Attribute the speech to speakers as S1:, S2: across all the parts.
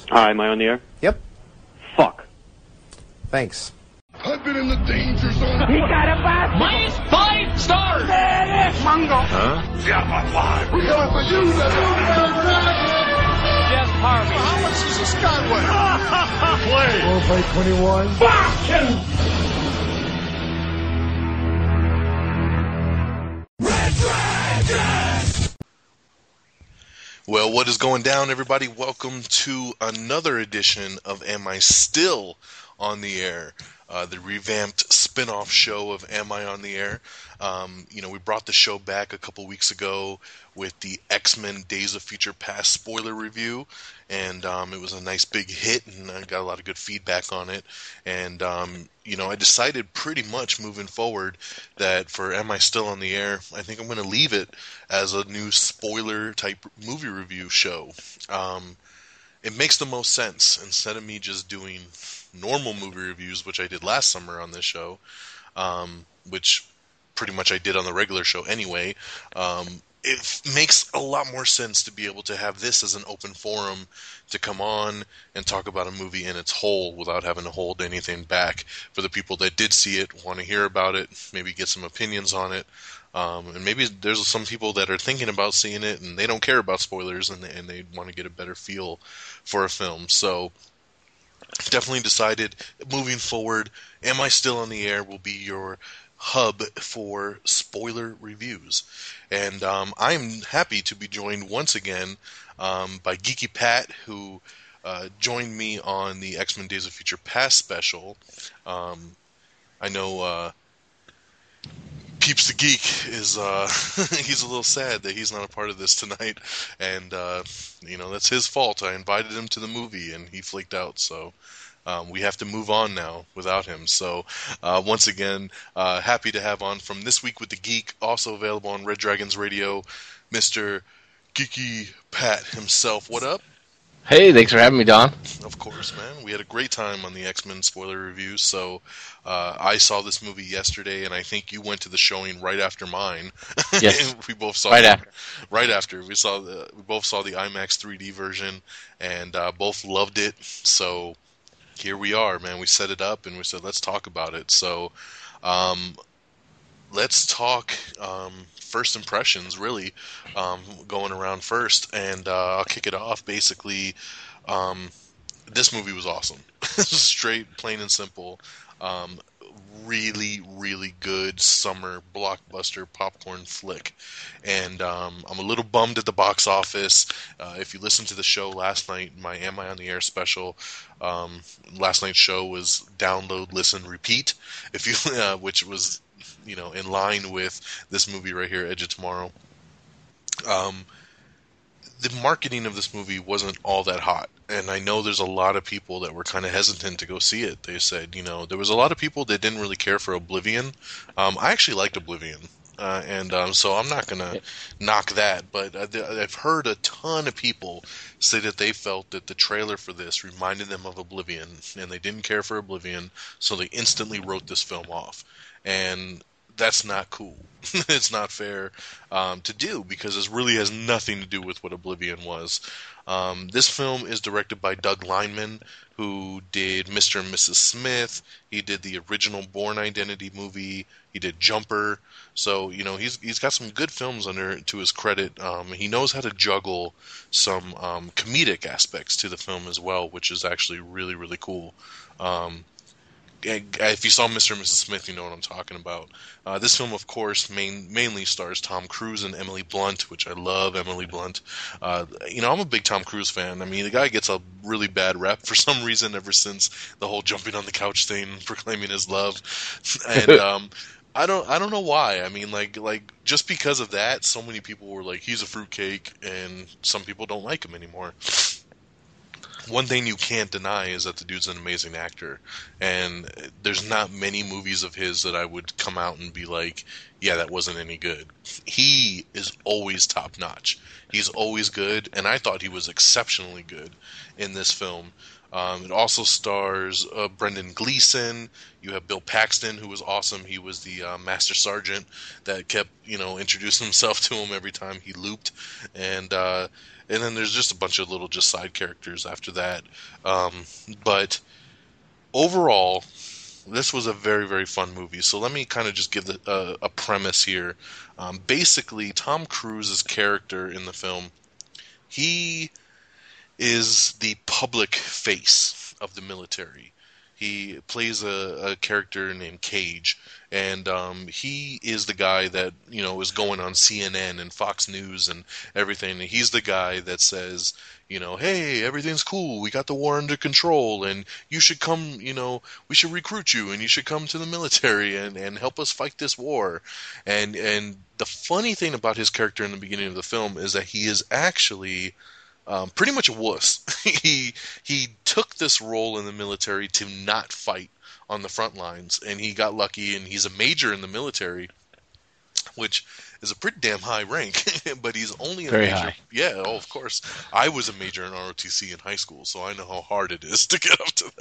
S1: Hi, am I on the air?
S2: Yep.
S1: Fuck.
S2: Thanks.
S3: I've been in the danger zone.
S4: He got a bus.
S5: Minus 5 stars.
S4: Mungo.
S3: Huh? Yeah, my five. We're coming for you,
S5: Jeff Harvey.
S3: How much is a Skyway?
S5: Play.
S3: We'll play 21.
S6: Well, what is going down, everybody? Welcome to another edition of Am I Still on the Air? The revamped spin-off show of Am I on the Air? We brought the show back a couple weeks ago with the X-Men Days of Future Past spoiler review, and it was a nice big hit, and I got a lot of good feedback on it. And, I decided pretty much moving forward that for Am I Still on the Air, I think I'm going to leave it as a new spoiler-type movie review show. It makes the most sense, instead of me just doing normal movie reviews, which I did last summer on this show, which pretty much I did on the regular show anyway. It makes a lot more sense to be able to have this as an open forum to come on and talk about a movie in its whole without having to hold anything back. For the people that did see it, want to hear about it, maybe get some opinions on it. And maybe there's some people that are thinking about seeing it and they don't care about spoilers and they want to get a better feel for a film. So definitely decided moving forward, Am I Still on the Air will be your hub for spoiler reviews. And I'm happy to be joined once again by Geeky Pat, who joined me on the X-Men Days of Future Past special. I know Peeps the Geek is he's a little sad that he's not a part of this tonight, and that's his fault. I invited him to the movie and he flaked out, so we have to move on now without him. So once again, happy to have on from This Week with the Geek, also available on Red Dragons Radio, Mr. Geeky Pat himself. What up?
S7: Hey, thanks for having me, Don.
S6: Of course, man. We had a great time on the X-Men spoiler review. So I saw this movie yesterday, and I think you went to the showing right after mine.
S7: Yes.
S6: We both saw
S7: after.
S6: Right after we both saw the IMAX 3D version, and both loved it. So here we are, man. We set it up, and we said let's talk about it. So let's talk first impressions, really, going around first, and I'll kick it off. Basically, this movie was awesome. Straight, plain and simple. Really, really good summer blockbuster popcorn flick. And I'm a little bummed at the box office. If you listened to the show last night, my Am I on the Air special, last night's show was download, listen, repeat, which was in line with this movie right here, Edge of Tomorrow. The marketing of this movie wasn't all that hot, and I know there's a lot of people that were kind of hesitant to go see it. They said, there was a lot of people that didn't really care for Oblivion. I actually liked Oblivion, so I'm not going to knock that, but I've heard a ton of people say that they felt that the trailer for this reminded them of Oblivion, and they didn't care for Oblivion, so they instantly wrote this film off. And that's not cool. It's not fair to do, because this really has nothing to do with what Oblivion was. This film is directed by Doug Lineman, who did Mr. and Mrs. Smith. He did the original Bourne Identity movie. He did Jumper. So, he's got some good films to his credit. He knows how to juggle some comedic aspects to the film as well, which is actually really, really cool. If you saw Mr. and Mrs. Smith, you know what I'm talking about. This film, of course, mainly stars Tom Cruise and Emily Blunt, which I love Emily Blunt. I'm a big Tom Cruise fan. I mean, the guy gets a really bad rep for some reason ever since the whole jumping on the couch thing, proclaiming his love. And I don't know why. I mean, like just because of that, so many people were like, he's a fruitcake, and some people don't like him anymore. One thing you can't deny is that the dude's an amazing actor, and there's not many movies of his that I would come out and be like, yeah, that wasn't any good. He is always top notch. He's always good, and I thought he was exceptionally good in this film. It also stars Brendan Gleeson. You have Bill Paxton, who was awesome. He was the Master Sergeant that kept, introducing himself to him every time he looped, and then there's just a bunch of little just side characters after that. But overall, this was a very, very fun movie. So let me kind of just give a premise here. Basically, Tom Cruise's character in the film, he is the public face of the military. He plays a character named Cage, and he is the guy that is going on CNN and Fox News and everything. And he's the guy that says, hey, everything's cool. We got the war under control, and you should come. We should recruit you, and you should come to the military and help us fight this war. And the funny thing about his character in the beginning of the film is that he is actually pretty much a wuss. He took this role in the military to not fight on the front lines, and he got lucky, and he's a major in the military, which is a pretty damn high rank, but he's only a
S7: Very
S6: major.
S7: high.
S6: Yeah, I course. I was a major in ROTC in high school, so I know how hard it is to get up to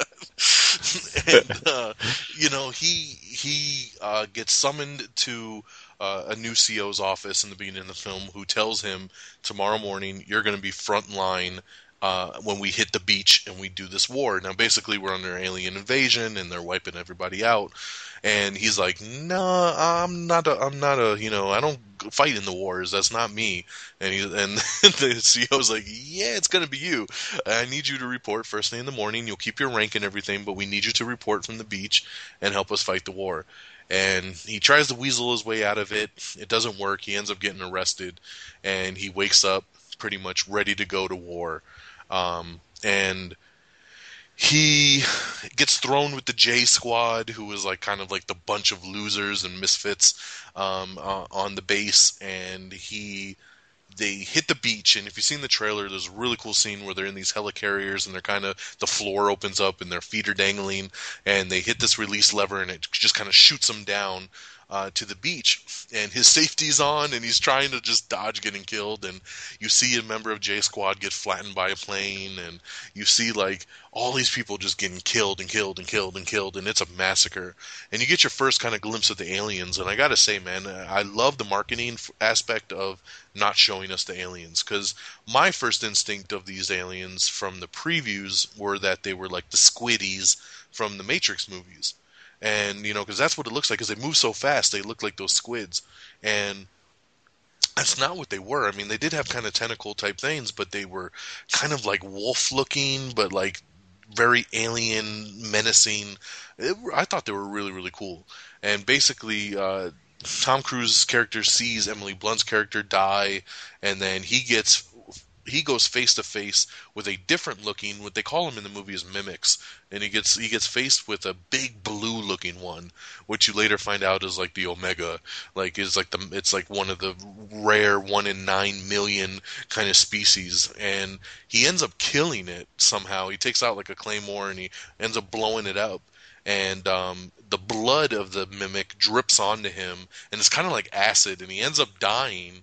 S6: that. And he gets summoned to a new CO's office in the beginning of the film, who tells him, tomorrow morning you're going to be front line when we hit the beach and we do this war. Now, basically, we're under alien invasion and they're wiping everybody out. And he's like, no, I'm not a, I don't fight in the wars. That's not me. And the CEO's like, yeah, it's going to be you. I need you to report first thing in the morning. You'll keep your rank and everything, but we need you to report from the beach and help us fight the war. And he tries to weasel his way out of it. It doesn't work. He ends up getting arrested, and he wakes up pretty much ready to go to war. And he gets thrown with the J Squad, who is kind of like the bunch of losers and misfits on the base, and they hit the beach. And if you've seen the trailer, there's a really cool scene where they're in these helicarriers, and the floor opens up and their feet are dangling, and they hit this release lever, and it just kind of shoots them down to the beach, and his safety's on, and he's trying to just dodge getting killed, and you see a member of J Squad get flattened by a plane, and you see all these people just getting killed and killed and killed and killed, and it's a massacre. And you get your first kind of glimpse of the aliens, and I gotta say, man, I love the marketing aspect of not showing us the aliens, because my first instinct of these aliens from the previews were that they were like the squiddies from the Matrix movies. And, because that's what it looks like, because they move so fast, they look like those squids. And that's not what they were. I mean, they did have kind of tentacle type things, but they were kind of like wolf looking, but very alien, menacing. I thought they were really, really cool. And basically, Tom Cruise's character sees Emily Blunt's character die, and then he goes face to face with a different looking, what they call them in the movie is mimics, and he gets faced with a big blue looking one, which you later find out is like the Omega, it's like one of the rare 1 in 9 million kind of species, and he ends up killing it somehow. He takes out like a claymore and he ends up blowing it up. And the blood of the mimic drips onto him, and it's kind of like acid, and he ends up dying.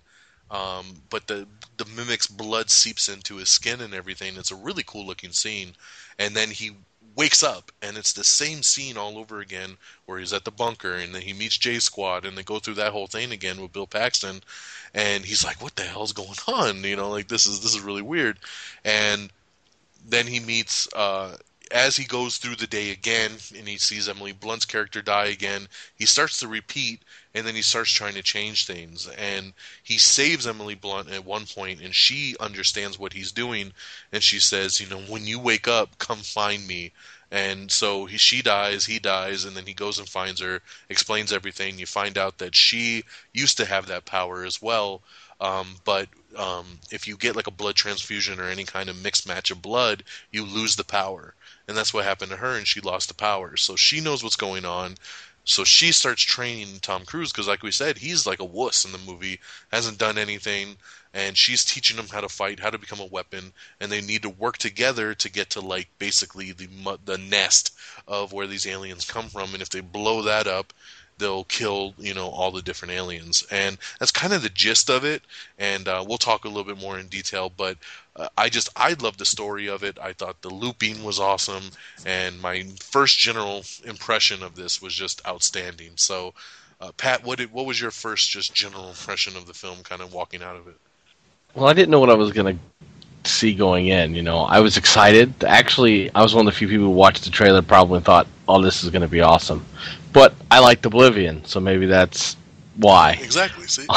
S6: But the mimic's blood seeps into his skin and everything. It's a really cool looking scene. And then he wakes up, and it's the same scene all over again, where he's at the bunker, and then he meets J Squad, and they go through that whole thing again with Bill Paxton, and he's like, what the hell's going on? This is really weird. And then he meets, as he goes through the day again, and he sees Emily Blunt's character die again, he starts to repeat, and then he starts trying to change things. And he saves Emily Blunt at one point, and she understands what he's doing, and she says, when you wake up, come find me. And so she dies, he dies, and then he goes and finds her, explains everything. You find out that she used to have that power as well, but if you get like a blood transfusion or any kind of mixed match of blood, you lose the power. And that's what happened to her, and she lost the power. So she knows what's going on. So she starts training Tom Cruise, because like we said, he's like a wuss in the movie, hasn't done anything, and she's teaching him how to fight, how to become a weapon, and they need to work together to get to basically the nest of where these aliens come from. And if they blow that up, they'll kill, all the different aliens. And that's kind of the gist of it. And we'll talk a little bit more in detail, but I loved the story of it. I thought the looping was awesome, and my first general impression of this was just outstanding. So, Pat, what was your first just general impression of the film, kind of walking out of it?
S7: Well, I didn't know what I was going to see going in. I was excited. Actually, I was one of the few people who watched the trailer probably thought, oh, this is going to be awesome. But I liked Oblivion, so maybe that's why.
S6: Exactly, see?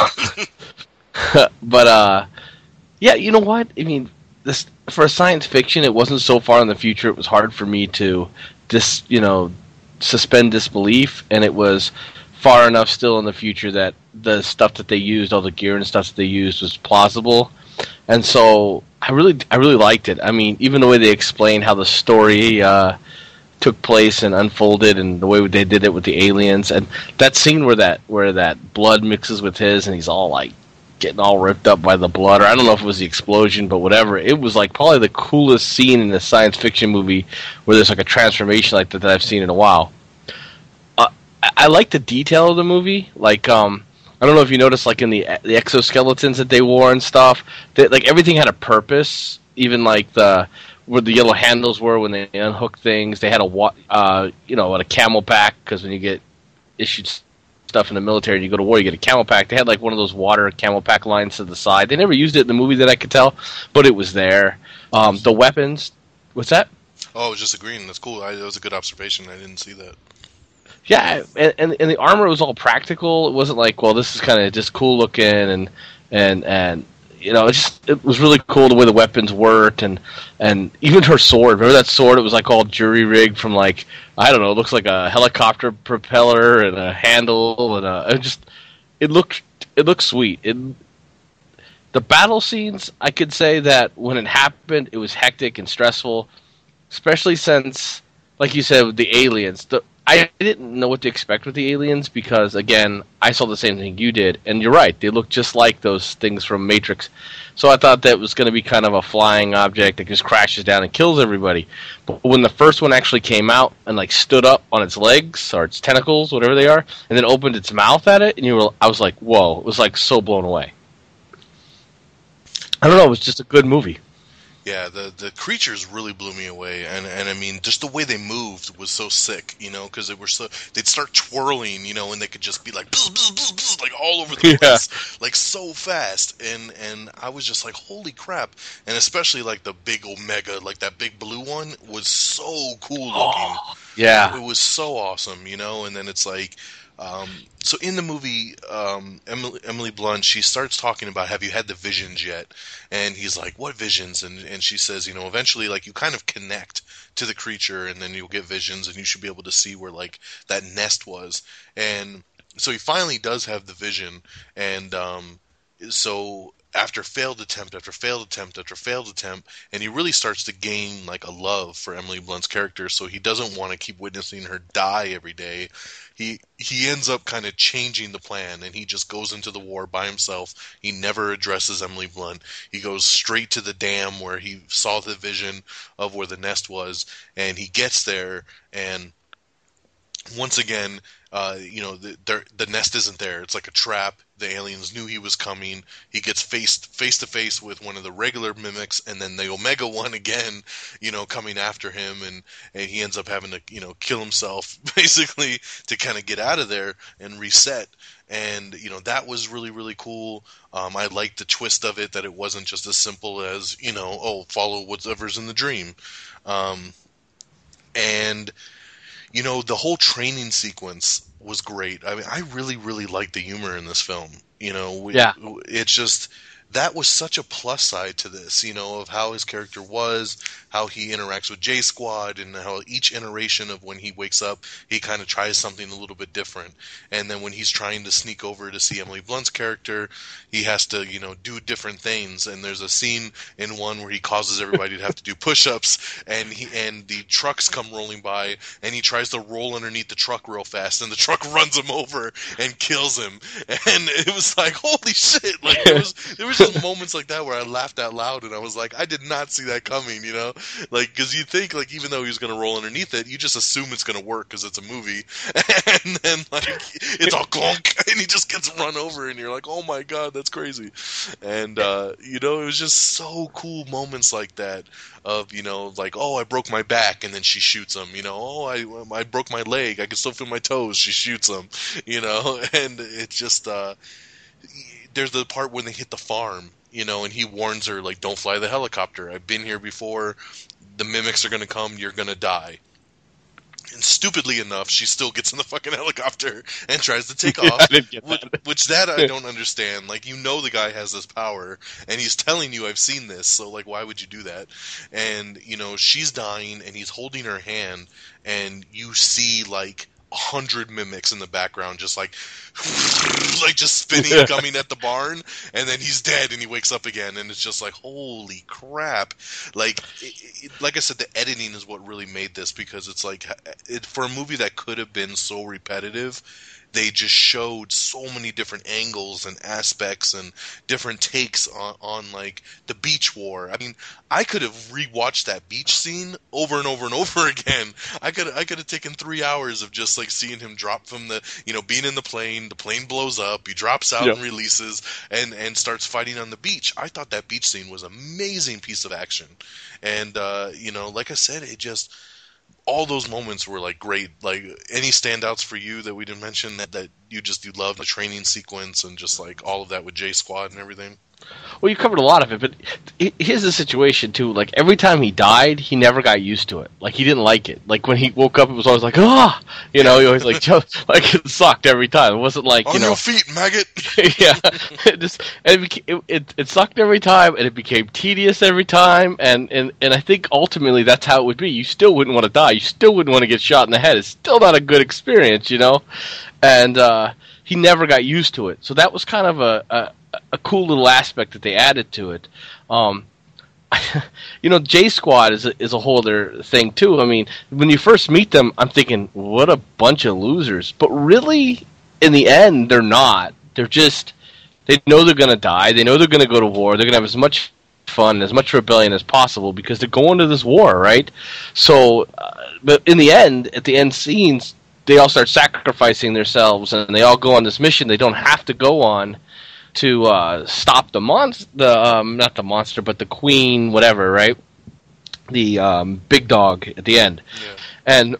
S7: But, yeah, you know what? I mean, this for science fiction, it wasn't so far in the future. It was hard for me to suspend disbelief, and it was far enough still in the future that the stuff that they used, all the gear and stuff that they used, was plausible. And so I really liked it. I mean, even the way they explained how the story took place and unfolded, and the way they did it with the aliens, and that scene where that blood mixes with his, and he's all like getting all ripped up by the blood, or I don't know if it was the explosion, but whatever. It was like probably the coolest scene in a science fiction movie where there's like a transformation like that I've seen in a while. I like the detail of the movie. Like, I don't know if you noticed, like in the exoskeletons that they wore and stuff, like everything had a purpose. Even like where the yellow handles were when they unhooked things, they had a camel pack, because when you get issued stuff in the military and you go to war, you get a camel pack. They had like one of those water camel pack lines to the side. They never used it in the movie that I could tell, but it was there. The weapons, what's that?
S6: Oh, I was just agreeing. That's cool. That was a good observation. I didn't see that.
S7: Yeah, and the armor was all practical. It wasn't like, well, this is kind of just cool looking, and it was really cool the way the weapons worked, and even her sword. Remember that sword? It was like all jury rigged from like, I don't know. It looks like a helicopter propeller and a handle, and it looked sweet. The battle scenes, I could say that when it happened, it was hectic and stressful, especially since, like you said, with the aliens. I didn't know what to expect with the aliens because, again, I saw the same thing you did. And you're right, they look just like those things from Matrix. So I thought that was going to be kind of a flying object that just crashes down and kills everybody. But when the first one actually came out and like stood up on its legs or its tentacles, whatever they are, and then opened its mouth at it, and I was like, whoa, it was like so blown away. I don't know, it was just a good movie.
S6: Yeah, the creatures really blew me away, and I mean, just the way they moved was so sick, because they'd start twirling, and they could just be like, bzz, bzz, bzz, bzz, like all over the place, like so fast, and I was just like, holy crap, and especially like the big Omega, like that big blue one was so cool looking.
S7: Yeah,
S6: it was so awesome, and then it's like. So in the movie, Emily Blunt, she starts talking about, have you had the visions yet? And he's like, what visions? And she says, eventually, like, you kind of connect to the creature, and then you'll get visions, and you should be able to see where, like, that nest was. And so he finally does have the vision, and so after failed attempt after failed attempt after failed attempt, and he really starts to gain like a love for Emily Blunt's character, so he doesn't want to keep witnessing her die every day. He ends up kind of changing the plan, and he just goes into the war by himself. He never addresses Emily Blunt. He goes straight to the dam where he saw the vision of where the nest was, and he gets there, and once again, the nest isn't there. It's like a trap. The aliens knew he was coming. He gets face to face with one of the regular mimics, and then the Omega one again, coming after him, and he ends up having to, kill himself basically to kind of get out of there and reset. And that was really, really cool. I liked the twist of it, that it wasn't just as simple as follow whatever's in the dream, and. The whole training sequence was great. I mean, I really, really liked the humor in this film. It's just, that was such a plus side to this, of how his character was, how he interacts with J-Squad, and how each iteration of when he wakes up, he kind of tries something a little bit different. And then when he's trying to sneak over to see Emily Blunt's character, he has to, do different things. And there's a scene in one where he causes everybody to have to do push-ups, and the trucks come rolling by, and he tries to roll underneath the truck real fast, and the truck runs him over and kills him. And it was like, holy shit! Like, there was just moments like that where I laughed out loud and I was like, I did not see that coming, you know? Like, because you think, like, even though he was going to roll underneath it, you just assume it's going to work because it's a movie. And then, like, it's all clunk, and he just gets run over, and you're like, oh my god, that's crazy. And, you know, it was just so cool moments like that of, you know, like, oh, I broke my back, and then she shoots him, you know, oh, I broke my leg, I can still feel my toes, she shoots him, you know, and it's just, there's the part when they hit the farm, you know, and he warns her, like, don't fly the helicopter, I've been here before, the mimics are gonna come, you're gonna die. And stupidly enough, she still gets in the fucking helicopter and tries to take off, which that I don't understand. Like, you know the guy has this power, and he's telling you, I've seen this, so, like, why would you do that? And, you know, she's dying, and he's holding her hand, and you see, like, 100 mimics in the background just like just spinning, coming at the barn, and then he's dead and he wakes up again, and it's just like, holy crap. Like like I said, the editing is what really made this, because it's like, for a movie that could have been so repetitive, they just showed so many different angles and aspects and different takes on like the beach war. I mean, I could have rewatched that beach scene over and over and over again. I could have taken 3 hours of just like seeing him drop from the, you know, being in the plane blows up, he drops out and releases and starts fighting on the beach. I thought that beach scene was an amazing piece of action. And you know, like I said, it just, all those moments were like great. Like, any standouts for you that we didn't mention that you loved, the training sequence and just like all of that with J Squad and everything?
S7: Well, you covered a lot of it, but here's the situation too. Like, every time he died, he never got used to it. Like, he didn't like it. Like, when he woke up, it was always like, ah, you know, he always like, like, it sucked every time. It wasn't like, you
S6: on
S7: know,
S6: your feet, maggot.
S7: yeah, it sucked every time, and it became tedious every time, and I think ultimately that's how it would be. You still wouldn't want to die. You still wouldn't want to get shot in the head. It's still not a good experience, you know. And he never got used to it. So that was kind of a cool little aspect that they added to it. You know, J Squad is a whole other thing too. I mean, when you first meet them, I'm thinking, what a bunch of losers. But really, in the end, they're not. They're just, they know they're going to die. They know they're going to go to war. They're going to have as much fun, as much rebellion as possible, because they're going to this war, right? So, but in the end, at the end scenes, they all start sacrificing themselves, and they all go on this mission they don't have to go on to stop the not the monster, but the queen, whatever, right? The big dog at the end. Yeah. And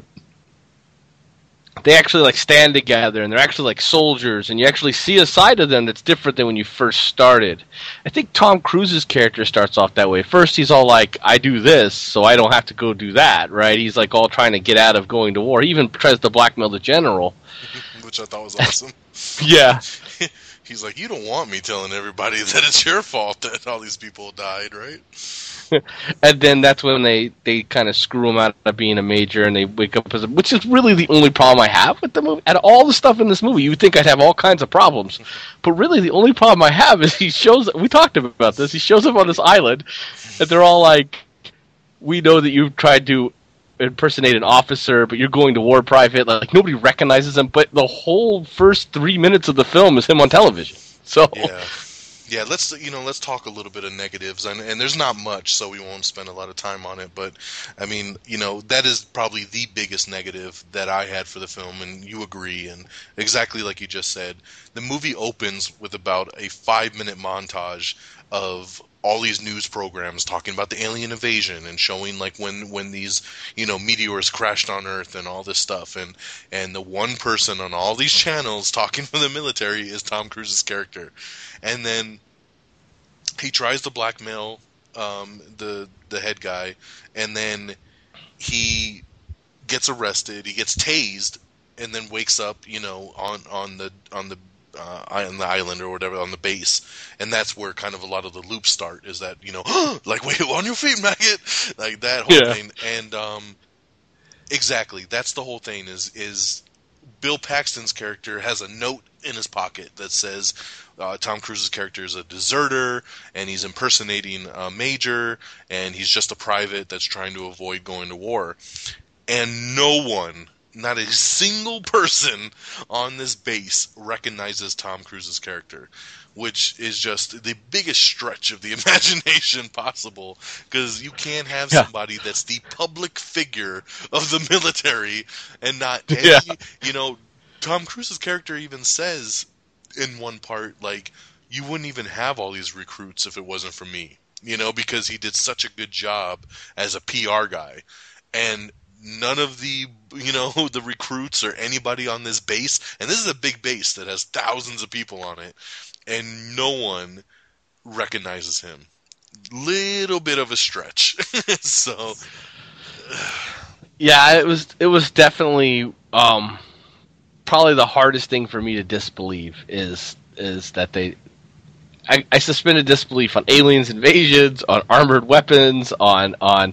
S7: they actually like stand together, and they're actually like soldiers, and you actually see a side of them that's different than when you first started. I think Tom Cruise's character starts off that way. First, he's all like, I do this, so I don't have to go do that, right? He's like all trying to get out of going to war. He even tries to blackmail the general.
S6: Which I thought was awesome.
S7: Yeah.
S6: He's like, you don't want me telling everybody that it's your fault that all these people died, right?
S7: And then that's when they kind of screw him out of being a major, and they wake up as which is really the only problem I have with the movie. Out of all the stuff in this movie, you would think I'd have all kinds of problems. But really, the only problem I have is we talked about this, he shows up on this island, and they're all like, we know that you've tried to impersonate an officer, but you're going to war private. Like, nobody recognizes him, but the whole first 3 minutes of the film is him on television. So
S6: yeah, let's talk a little bit of negatives, and there's not much, so we won't spend a lot of time on it. But I mean, you know, that is probably the biggest negative that I had for the film, and you agree. And exactly like you just said, the movie opens with about a 5-minute montage of all these news programs talking about the alien invasion and showing like when these, you know, meteors crashed on Earth and all this stuff, and the one person on all these channels talking for the military is Tom Cruise's character. And then he tries to blackmail the head guy, and then he gets arrested, he gets tased, and then wakes up, you know, on the island or whatever, on the base. And that's where kind of a lot of the loops start, is that, you know, like, wait, on your feet, maggot, like that whole thing. And exactly, that's the whole thing, is Bill Paxton's character has a note in his pocket that says Tom Cruise's character is a deserter, and he's impersonating a major, and he's just a private that's trying to avoid going to war. And no one, not a single person on this base recognizes Tom Cruise's character, which is just the biggest stretch of the imagination possible, because you can't have
S7: Yeah.
S6: somebody that's the public figure of the military and not
S7: Yeah.
S6: you know, Tom Cruise's character even says in one part, like, you wouldn't even have all these recruits if it wasn't for me, you know, because he did such a good job as a PR guy. And none of the, you know, the recruits or anybody on this base, and this is a big base that has thousands of people on it, and no one recognizes him. Little bit of a stretch. So
S7: Yeah, it was definitely probably the hardest thing for me to disbelieve is that I suspended disbelief on aliens invasions, on armored weapons, on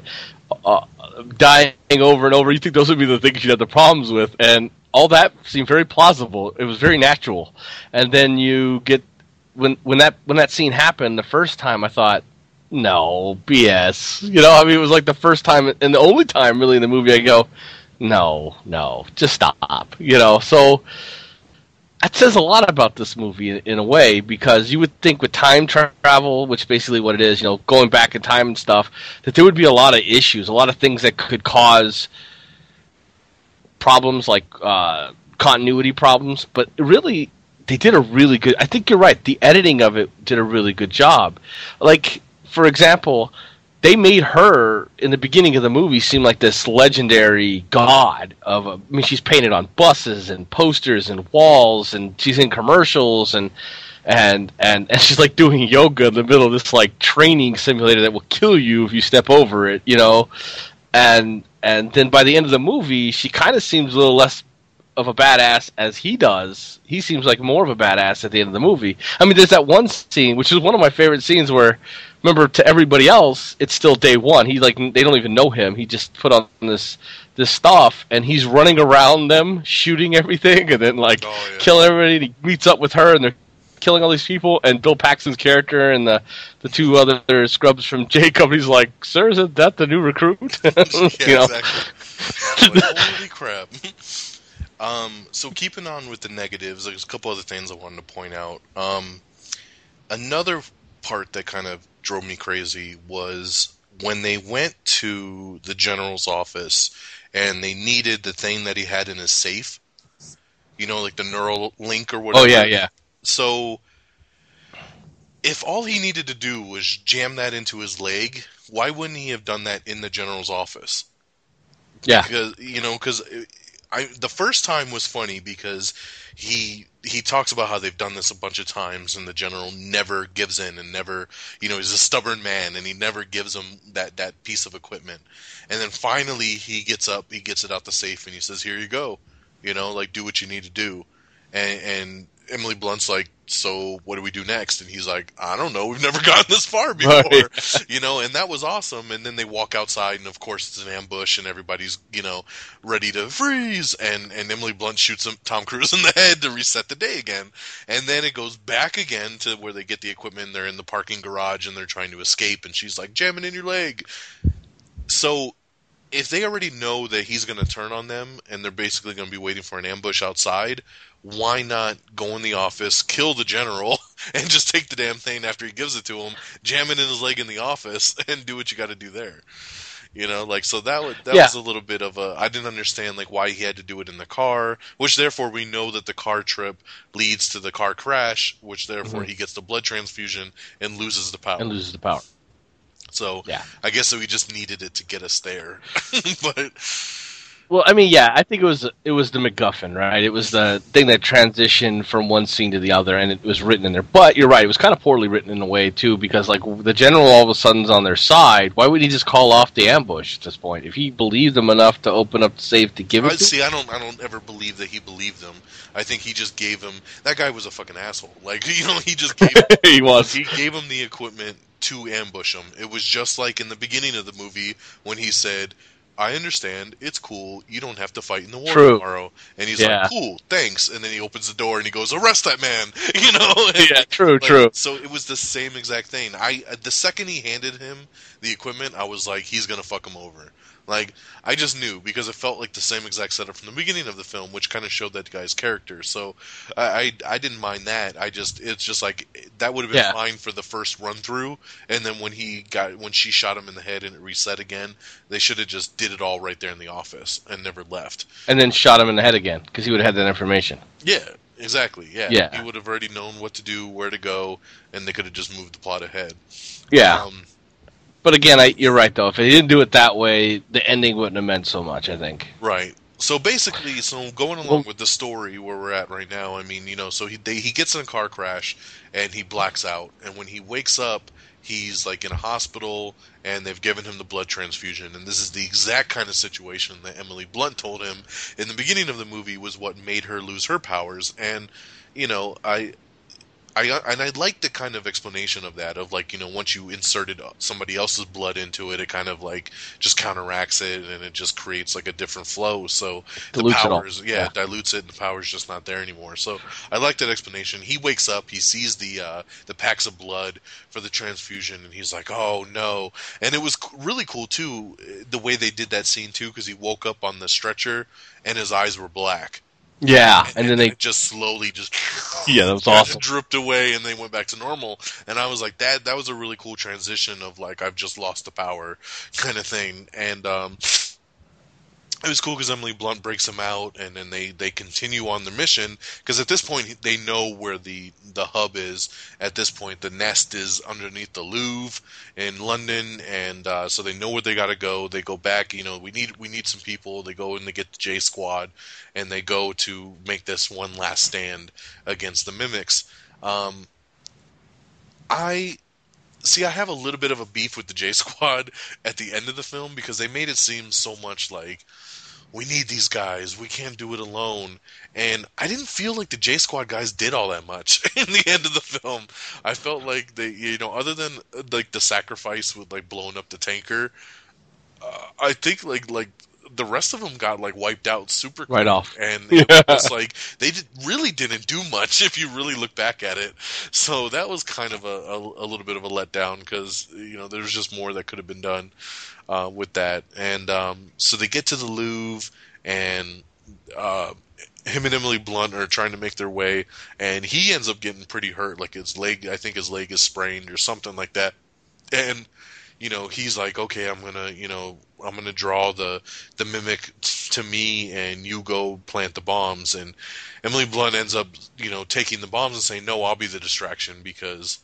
S7: dying over and over. You think those would be the things you'd have the problems with, and all that seemed very plausible. It was very natural. And then you get when that scene happened the first time, I thought, no, BS. You know, I mean, it was like the first time and the only time really in the movie I go, no, just stop. You know, so that says a lot about this movie in a way, because you would think with time travel, which basically what it is, you know, going back in time and stuff, that there would be a lot of issues, a lot of things that could cause problems like continuity problems. But really, they did a really good, I think you're right, the editing of it did a really good job. Like, for example, they made her in the beginning of the movie seem like this legendary god of I mean, she's painted on buses and posters and walls, and she's in commercials, and she's like doing yoga in the middle of this like training simulator that will kill you if you step over it, you know. And then by the end of the movie, she kind of seems a little less of a badass as he does. He seems like more of a badass at the end of the movie. I mean, there's that one scene, which is one of my favorite scenes, where, remember, to everybody else, it's still day one. He like they don't even know him. He just put on this stuff, and he's running around them, shooting everything, and then like killing everybody. And he meets up with her, and they're killing all these people. And Bill Paxton's character and the two other scrubs from J Company's like, "Sir, is that the new recruit?"
S6: yeah,
S7: you know?
S6: Exactly. Like, holy crap. So keeping on with the negatives, there's a couple other things I wanted to point out. Another part that kind of drove me crazy was when they went to the general's office and they needed the thing that he had in his safe. You know, like the neural link or whatever.
S7: Oh, yeah.
S6: So if all he needed to do was jam that into his leg, why wouldn't he have done that in the general's office?
S7: Yeah.
S6: Because the first time was funny because he talks about how they've done this a bunch of times, and the general never gives in and never, you know, he's a stubborn man, and he never gives him that piece of equipment. And then finally he gets up, he gets it out the safe, and he says, "Here you go, you know, like, do what you need to do." And Emily Blunt's like, "So what do we do next?" And he's like, "I don't know. We've never gotten this far before." Right. You know, and that was awesome. And then they walk outside, and of course it's an ambush, and everybody's, you know, ready to freeze. And Emily Blunt shoots Tom Cruise in the head to reset the day again. And then it goes back again to where they get the equipment. They're in the parking garage, and they're trying to escape. And she's like, "Jam it in your leg." So if they already know that he's going to turn on them, and they're basically going to be waiting for an ambush outside, why not go in the office, kill the general, and just take the damn thing after he gives it to him, jam it in his leg in the office, and do what you got to do there? You know, like, so that was a little bit of a, I didn't understand, like, why he had to do it in the car, which therefore we know that the car trip leads to the car crash, which therefore he gets the blood transfusion and loses the power. So yeah. I guess so he just needed it to get us there. But
S7: well, I mean, yeah, I think it was the MacGuffin, right? It was the thing that transitioned from one scene to the other, and it was written in there. But you're right, it was kind of poorly written in a way too, because like the general all of a sudden's on their side. Why would he just call off the ambush at this point? If he believed them enough to open up the safe to give it to
S6: see, I don't ever believe that he believed them. I think he just gave him. That guy was a fucking asshole. Like, you know, he just gave.
S7: He was.
S6: He gave him the equipment to ambush him. It was just like in the beginning of the movie when he said, "I understand, it's cool, you don't have to fight in the war tomorrow." And he's like, "Cool, thanks." And then he opens the door and he goes, "Arrest that man!" You know? And
S7: yeah, true.
S6: So it was the same exact thing. The second he handed him the equipment, I was like, he's gonna fuck him over. Like, I just knew, because it felt like the same exact setup from the beginning of the film, which kind of showed that guy's character. So I didn't mind that. It's just like, that would have been fine for the first run through, and then when she shot him in the head and it reset again, they should have just did it all right there in the office and never left.
S7: And then shot him in the head again, because he would have had that information.
S6: Yeah, exactly.
S7: Yeah.
S6: He would have already known what to do, where to go, and they could have just moved the plot ahead.
S7: Yeah. But again, you're right, though. If they didn't do it that way, the ending wouldn't have meant so much, I think.
S6: Right. So basically, going along with the story where we're at right now, I mean, so he gets in a car crash, and he blacks out. And when he wakes up, he's like in a hospital, and they've given him the blood transfusion. And this is the exact kind of situation that Emily Blunt told him in the beginning of the movie was what made her lose her powers. And, I like the kind of explanation of that, of like, once you inserted somebody else's blood into it, it kind of like just counteracts it, and it just creates like a different flow. So
S7: dilutes
S6: the powers, it dilutes it, and the power's just not there anymore. So I like that explanation. He wakes up, he sees the packs of blood for the transfusion, and he's like, oh no. And it was really cool too, the way they did that scene too, because he woke up on the stretcher and his eyes were black.
S7: Yeah, and then they
S6: just slowly
S7: that was awesome.
S6: Dripped away, and they went back to normal. And I was like, that was a really cool transition of like, I've just lost the power kind of thing. And it was cool because Emily Blunt breaks him out, and then they continue on the mission, because at this point they know where the hub is. At this point, the nest is underneath the Louvre in London, and so they know where they got to go. They go back. We need some people. They go and they get the J Squad, and they go to make this one last stand against the Mimics. I have a little bit of a beef with the J Squad at the end of the film, because they made it seem so much like, we need these guys, we can't do it alone. And I didn't feel like the J Squad guys did all that much in the end of the film. I felt like they, other than like the sacrifice with like blowing up the tanker, I think like the rest of them got like wiped out super quick.
S7: Right off.
S6: And it was like they really didn't do much if you really look back at it. So that was kind of a little bit of a letdown, because there's just more that could have been done with that. And so they get to the Louvre, and him and Emily Blunt are trying to make their way, and he ends up getting pretty hurt. Like his leg, I think his leg is sprained or something like that. And he's like, okay, I'm gonna draw the mimic to me, and you go plant the bombs. And Emily Blunt ends up, taking the bombs and saying, no, I'll be the distraction, because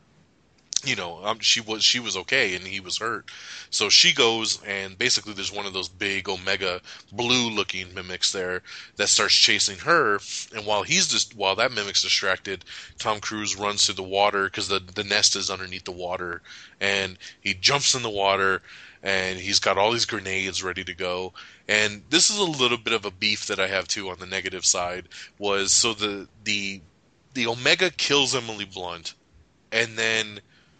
S6: she was okay and he was hurt. So she goes, and basically there's one of those big Omega blue looking mimics there that starts chasing her. And while that mimic's distracted, Tom Cruise runs through the water, because the nest is underneath the water, and he jumps in the water, and he's got all these grenades ready to go. And this is a little bit of a beef that I have too on the negative side, was so the Omega kills Emily Blunt, and then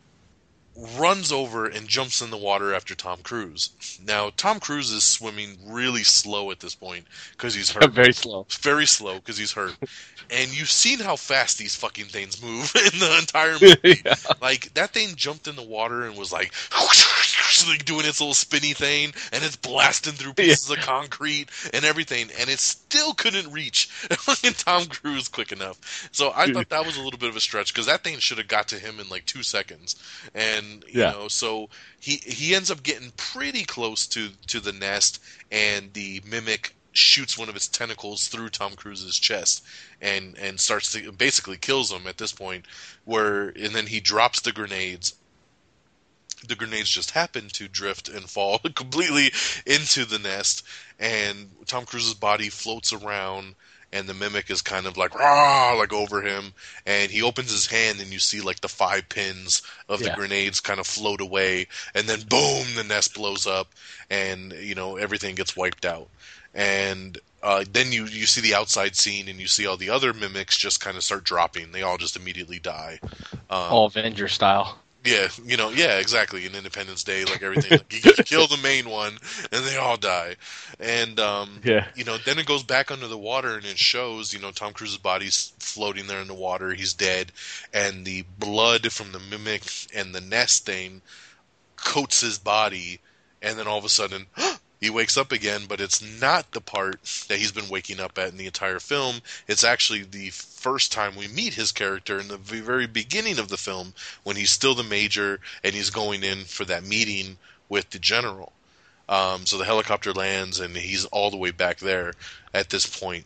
S6: runs over and jumps in the water after Tom Cruise. Now, Tom Cruise is swimming really slow at this point because he's hurt.
S7: Very slow.
S6: Very slow because he's hurt. And you've seen how fast these fucking things move in the entire movie.
S7: Yeah.
S6: Like, that thing jumped in the water and was like doing its little spinny thing, and it's blasting through pieces of concrete and everything, and it still couldn't reach fucking Tom Cruise quick enough. So I thought that was a little bit of a stretch, because that thing should have got to him in like 2 seconds. And so he ends up getting pretty close to the nest, and the mimic shoots one of its tentacles through Tom Cruise's chest and starts to basically kills him at this point, and then he drops the grenades. The grenades just happen to drift and fall completely into the nest, and Tom Cruise's body floats around, and the mimic is kind of like, rah, like over him, and he opens his hand, and you see like the 5 pins of the grenades kind of float away, and then boom, the nest blows up, and everything gets wiped out. And then you see the outside scene, and you see all the other mimics just kind of start dropping. They all just immediately die.
S7: All Avenger style.
S6: Yeah, exactly. In Independence Day, like everything, like, you kill the main one, and they all die. And then it goes back under the water, and it shows, Tom Cruise's body's floating there in the water. He's dead, and the blood from the mimic and the nest thing coats his body, and then all of a sudden, He wakes up again, but it's not the part that he's been waking up at in the entire film. It's actually the first time we meet his character in the very beginning of the film, when he's still the major and he's going in for that meeting with the general. So the helicopter lands and he's all the way back there at this point.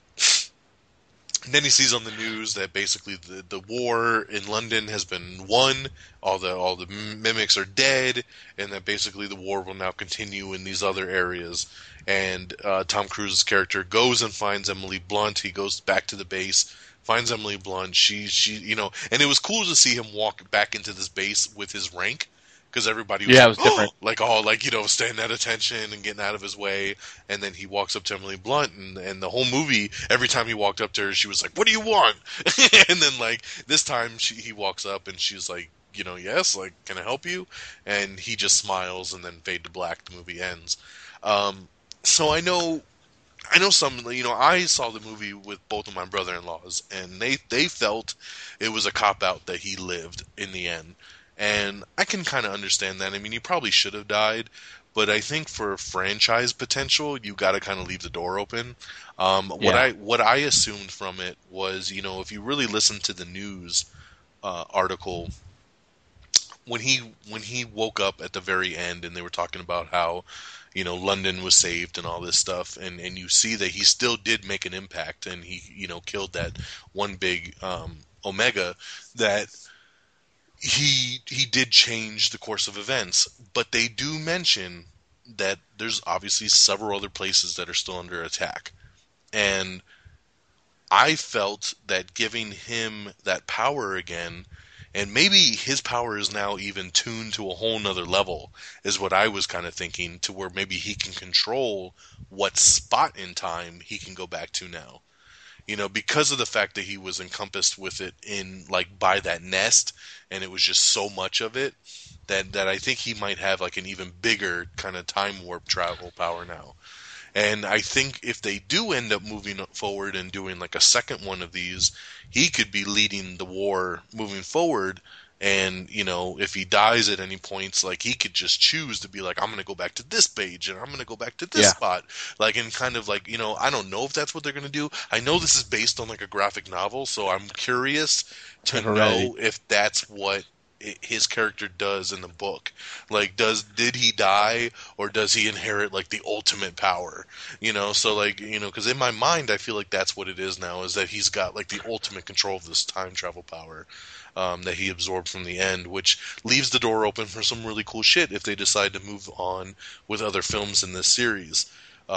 S6: And then he sees on the news that basically the war in London has been won, all the mimics are dead, and that basically the war will now continue in these other areas. And Tom Cruise's character goes and finds Emily Blunt. He goes back to the base, finds Emily Blunt. She and it was cool to see him walk back into this base with his rank. Because everybody was,
S7: it was different.
S6: Staying at attention and getting out of his way. And then he walks up to Emily Blunt, and the whole movie, every time he walked up to her, she was like, "What do you want?" And then, this time he walks up, and she's like, "Yes, can I help you?" And he just smiles, and then fade to black, the movie ends. So I know some, I saw the movie with both of my brother-in-laws, and they felt it was a cop-out that he lived in the end. And I can kind of understand that. I mean, he probably should have died, but I think for franchise potential, you got to kind of leave the door open. What I assumed from it was, if you really listen to the news article, when he woke up at the very end, and they were talking about how, London was saved and all this stuff, and you see that he still did make an impact, and he killed that one big Omega, that he did change the course of events. But they do mention that there's obviously several other places that are still under attack. And I felt that giving him that power again, and maybe his power is now even tuned to a whole nother level, is what I was kind of thinking, to where maybe he can control what spot in time he can go back to now. Because of the fact that he was encompassed with it by that nest, and it was just so much of it, that I think he might have an even bigger kind of time warp travel power now. And I think if they do end up moving forward and doing a second one of these, he could be leading the war moving forward. And, if he dies at any points, he could just choose to be I'm going to go back to this page, and I'm going to go back to this spot. And kind of I don't know if that's what they're going to do. I know this is based on a graphic novel, so I'm curious to know if that's what his character does in the book. Did he die, or does he inherit the ultimate power? So because in my mind I feel like that's what it is now, is that he's got the ultimate control of this time travel power that he absorbed from the end, which leaves the door open for some really cool shit if they decide to move on with other films in this series.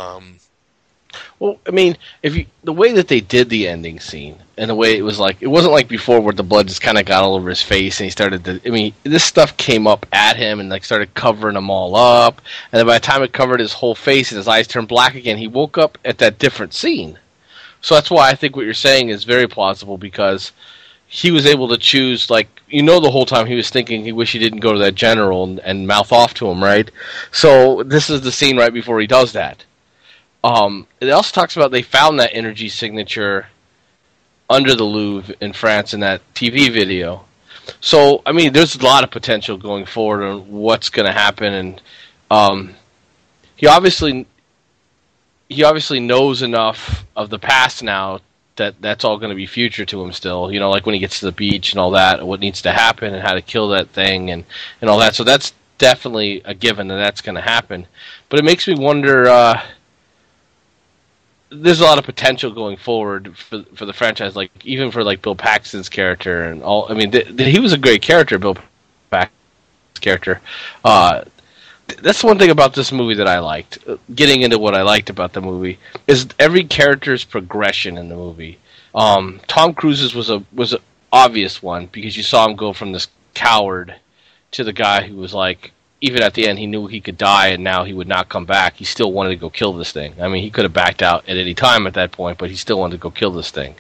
S7: Well, I mean, the way that they did the ending scene, and the way it was it wasn't like before where the blood just kind of got all over his face and he started to, this stuff came up at him and started covering him all up, and then by the time it covered his whole face and his eyes turned black again, he woke up at that different scene. So that's why I think what you're saying is very plausible, because he was able to choose, the whole time he was thinking he wished he didn't go to that general and mouth off to him, right? So this is the scene right before he does that. It also talks about they found that energy signature under the Louvre in France in that TV video. So, there's a lot of potential going forward on what's going to happen, and he obviously knows enough of the past now that's all going to be future to him still. When he gets to the beach and all that, what needs to happen and how to kill that thing and all that. So that's definitely a given that's going to happen. But it makes me wonder. There's a lot of potential going forward for the franchise, even for Bill Paxton's character and all. He was a great character, Bill Paxton's character. That's one thing about this movie that I liked. Getting into what I liked about the movie is every character's progression in the movie. Tom Cruise's was an obvious one, because you saw him go from this coward to the guy who was even at the end, he knew he could die, and now he would not come back. He still wanted to go kill this thing. He could have backed out at any time at that point, but he still wanted to go kill this thing.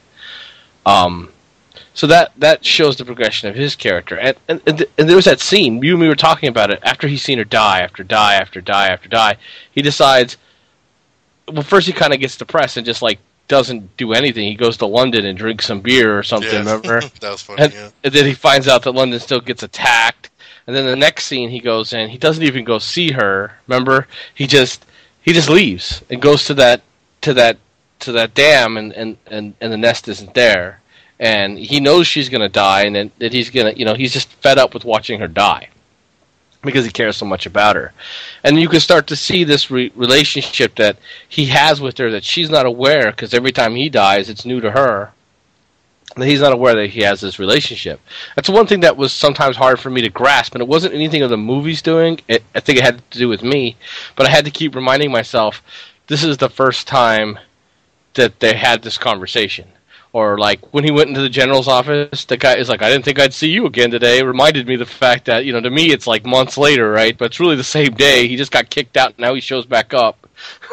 S7: So that shows the progression of his character. And there was that scene, you and me were talking about it, after he's seen her die, after die, he decides, well, first he kind of gets depressed and just doesn't do anything. He goes to London and drinks some beer or something, remember?
S6: That was funny, yeah.
S7: And then he finds out that London still gets attacked. And then the next scene he goes in, he doesn't even go see her, remember? He he just leaves and goes to that dam, and the nest isn't there, and he knows she's going to die, and that he's going to, he's just fed up with watching her die because he cares so much about her. And you can start to see this relationship that he has with her that she's not aware, because every time he dies, it's new to her. That he's not aware that he has this relationship. That's one thing that was sometimes hard for me to grasp, and it wasn't anything of the movies doing. I think it had to do with me, but I had to keep reminding myself, this is the first time that they had this conversation. Or like when he went into the general's office, the guy is like, I didn't think I'd see you again today. It reminded me of the fact that, to me it's like months later, right? But it's really the same day. He just got kicked out and now he shows back up.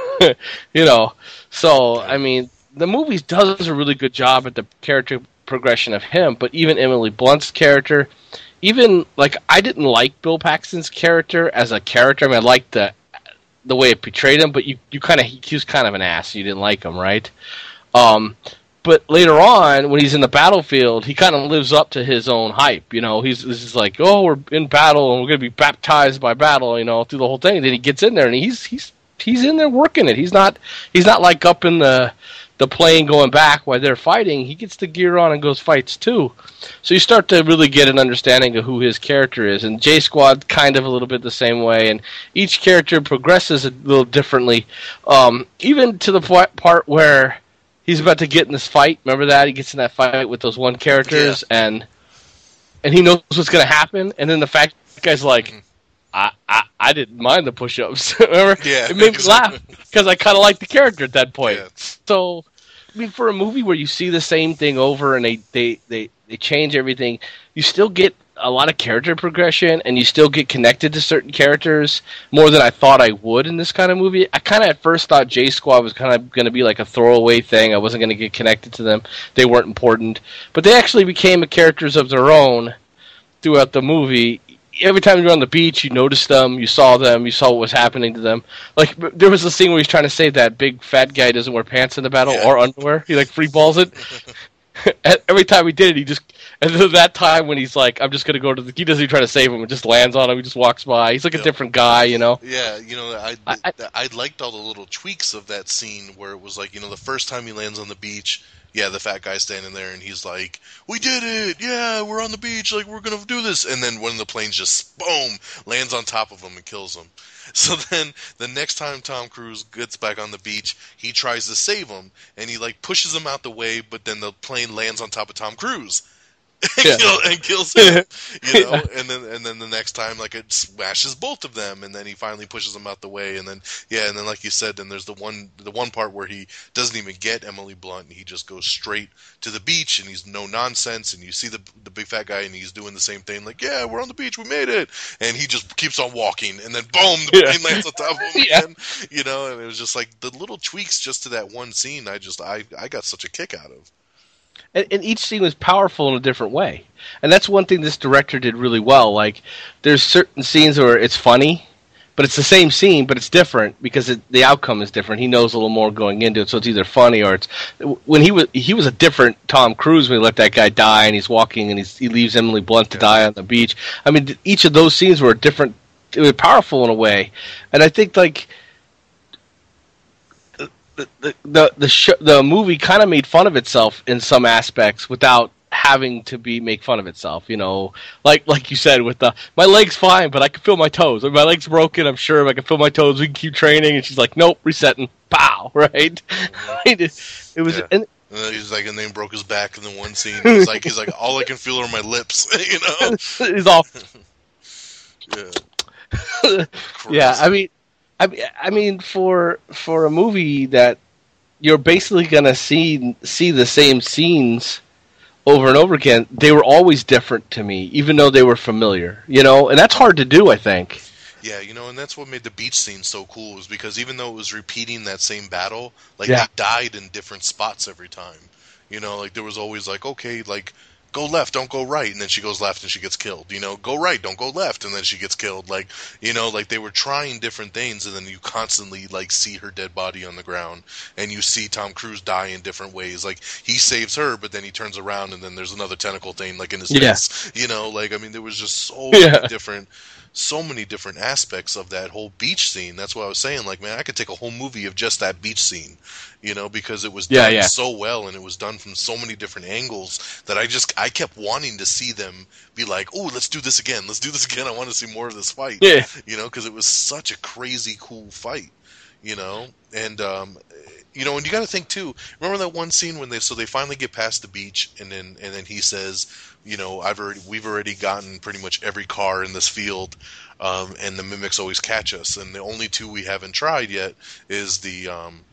S7: So, I mean, the movie does a really good job at the character progression of him, but even Emily Blunt's character, even, like, I didn't like Bill Paxton's character as a character. I mean, I liked the way it portrayed him, but he was kind of an ass. You didn't like him, right? But later on, when he's in the battlefield, he kind of lives up to his own hype. This is like, oh, we're in battle and we're going to be baptized by battle, through the whole thing. And then he gets in there and he's in there working it. He's not like up in the plane going back while they're fighting. He gets the gear on and goes fights too. So you start to really get an understanding of who his character is. And J Squad kind of a little bit the same way. And each character progresses a little differently. Even to the part where he's about to get in this fight. Remember that? He gets in that fight with those one characters, and he knows what's going to happen. And then the fact that guy's like, I didn't mind the push-ups. Remember?
S6: Yeah,
S7: it made me laugh because I kind of liked the character at that point.
S6: Yeah.
S7: So, I mean, for a movie where you see the same thing over and they change everything, you still get a lot of character progression, and you still get connected to certain characters more than I thought I would in this kind of movie. I kind of at first thought J Squad was kind of going to be like a throwaway thing. I wasn't going to get connected to them. They weren't important. But they actually became characters of their own throughout the movie. Every time you were on the beach, you noticed them, you saw what was happening to them. Like, there was a scene where he's trying to say that big fat guy doesn't wear pants in the battle or underwear. He, like, free balls it. Every time he did it, and then that time when he's like, I'm just going to go to he doesn't even try to save him, it just lands on him, he just walks by. He's like a different guy,
S6: Yeah, I liked all the little tweaks of that scene where it was like, the first time he lands on the beach, the fat guy's standing there and he's like, we did it, yeah, we're on the beach, like, we're going to do this. And then one of the planes just, boom, lands on top of him and kills him. So then the next time Tom Cruise gets back on the beach, he tries to save him, and he like pushes him out the way, but then the plane lands on top of Tom Cruise. And kills him, and then the next time, like, it smashes both of them, and then he finally pushes them out the way, and then like you said, then there's the one part where he doesn't even get Emily Blunt, and he just goes straight to the beach, and he's no nonsense, and you see the big fat guy, and he's doing the same thing, like, yeah, we're on the beach, we made it, and he just keeps on walking, and then boom, the plane lands on top of him again, and it was just like the little tweaks just to that one scene. I got such a kick out of.
S7: And each scene was powerful in a different way. And that's one thing this director did really well. Like, there's certain scenes where it's funny, but it's the same scene, but it's different because the outcome is different. He knows a little more going into it, so it's either funny or it's... When he was a different Tom Cruise when he let that guy die, and he's walking, and he leaves Emily Blunt to die on the beach. I mean, each of those scenes were different. It was powerful in a way. And I think, like... The movie kind of made fun of itself in some aspects without having to make fun of itself, like you said with my leg's fine, but I can feel my toes. My leg's broken, I'm sure, if I can feel my toes, we can keep training. And she's like, nope, resetting, pow, right? It was,
S6: yeah. And he's like, and then he broke his back in the one scene. He's like, all I can feel are my lips,
S7: He's all.
S6: Yeah.
S7: I mean, for a movie that you're basically gonna see the same scenes over and over again, they were always different to me, even though they were familiar. And that's hard to do, I think.
S6: Yeah, and that's what made the beach scene so cool, was because even though it was repeating that same battle, like, he died in different spots every time. Like, there was always like, okay, like, go left, don't go right, and then she goes left and she gets killed. Go right, don't go left, and then she gets killed. Like, like, they were trying different things, and then you constantly, like, see her dead body on the ground, and you see Tom Cruise die in different ways. Like, he saves her, but then he turns around, and then there's another tentacle thing, like, in his face. Like, I mean, there was just so many different so many different aspects of that whole beach scene. That's why I was saying, like, man, I could take a whole movie of just that beach scene, because it was done so well, and it was done from so many different angles that I kept wanting to see them be like, oh, let's do this again. I want to see more of this fight.
S7: Yeah.
S6: Because it was such a crazy cool fight. And and you got to think too. Remember that one scene when they finally get past the beach, and then he says, we've already gotten pretty much every car in this field, and the mimics always catch us, and the only two we haven't tried yet is the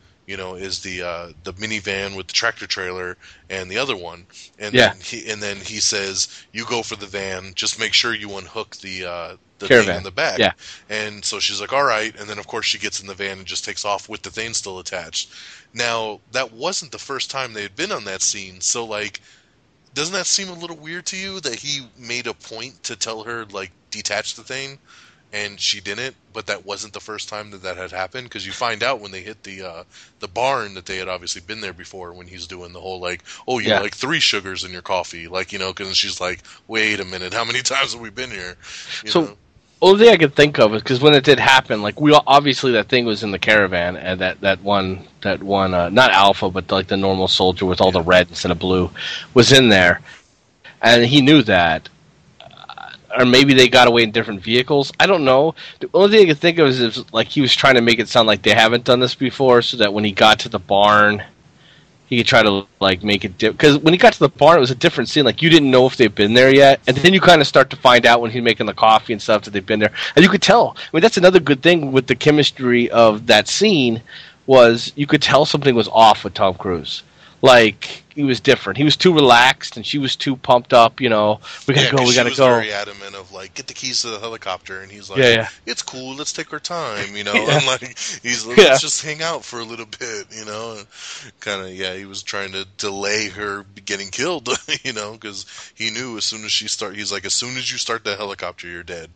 S6: minivan with the tractor trailer and the other one, and then he says, you go for the van, just make sure you unhook the thing in the back.
S7: Yeah.
S6: And so she's like, all right. And then, of course, she gets in the van and just takes off with the thing still attached. Now, that wasn't the first time they had been on that scene. So, like, doesn't that seem a little weird to you that he made a point to tell her, like, detach the thing and she didn't? But that wasn't the first time that had happened? Because you find out when they hit the barn that they had obviously been there before, when he's doing the whole, like, oh, you like 3 sugars in your coffee. Like, because she's like, wait a minute, how many times have we been here? You know?
S7: Only thing I could think of is because when it did happen, like obviously that thing was in the caravan, and that one not Alpha, but like the normal soldier with all the red instead of blue was in there, and he knew that, or maybe they got away in different vehicles. I don't know. The only thing I could think of is like he was trying to make it sound like they haven't done this before, so that when he got to the barn, he could try to like make it because when he got to the barn, it was a different scene. Like you didn't know if they'd been there yet, and then you kind of start to find out when he's making the coffee and stuff that they've been there, and you could tell. I mean, that's another good thing with the chemistry of that scene was you could tell something was off with Tom Cruise. Like he was different. He was too relaxed, and she was too pumped up. We gotta go. We gotta go.
S6: She was very adamant of like, get the keys to the helicopter, and he's like, it's cool. Let's take our time, and like he's like, let's just hang out for a little bit, and kind of he was trying to delay her getting killed, because he knew as soon as he's like, as soon as you start that helicopter, you're dead,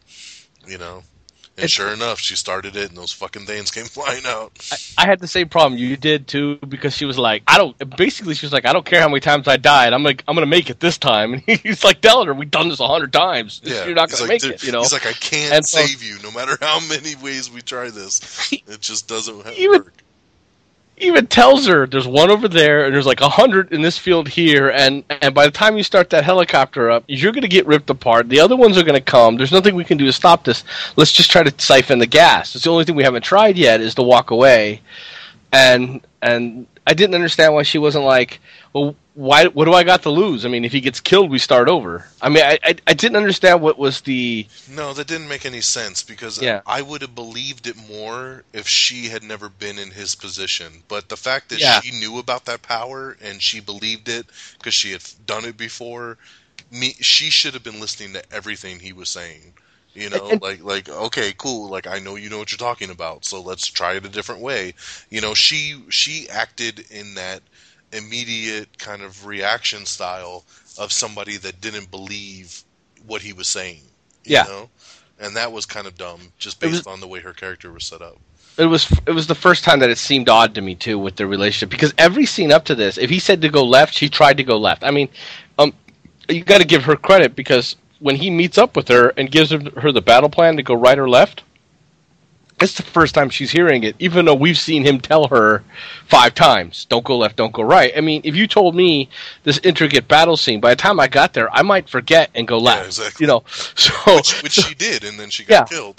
S6: And sure enough, she started it, and those fucking things came flying out.
S7: I had the same problem you did too, because she was like, I don't care how many times I died. I'm gonna make it this time. And he's like telling her, we've done this 100 times.
S6: Yeah.
S7: You're not gonna make it.
S6: He's like, I can't save you, no matter how many ways we try this. It just doesn't work.
S7: He even tells her there's one over there and there's like 100 in this field here, and by the time you start that helicopter up, you're going to get ripped apart. The other ones are going to come. There's nothing we can do to stop this. Let's just try to siphon the gas. It's the only thing we haven't tried yet is to walk away. And I didn't understand why she wasn't like, well, what do I got to lose? I mean, if he gets killed, we start over. I mean, I didn't understand what was the...
S6: No, that didn't make any sense, because I would have believed it more if she had never been in his position. But the fact that she knew about that power and she believed it because she had done it before, she should have been listening to everything he was saying. Like okay, cool. Like I know you know what you're talking about, so let's try it a different way. She acted in that immediate kind of reaction style of somebody that didn't believe what he was saying. You know? And that was kind of dumb, just based on the way her character was set up.
S7: It was the first time that it seemed odd to me too with their relationship, because every scene up to this, if he said to go left, she tried to go left. I mean, you got to give her credit, because when he meets up with her and gives her the battle plan to go right or left, it's the first time she's hearing it, even though we've seen him tell her 5 times, don't go left, don't go right. I mean, if you told me this intricate battle scene, by the time I got there, I might forget and go left.
S6: Yeah, exactly. Which she did, and then she got killed,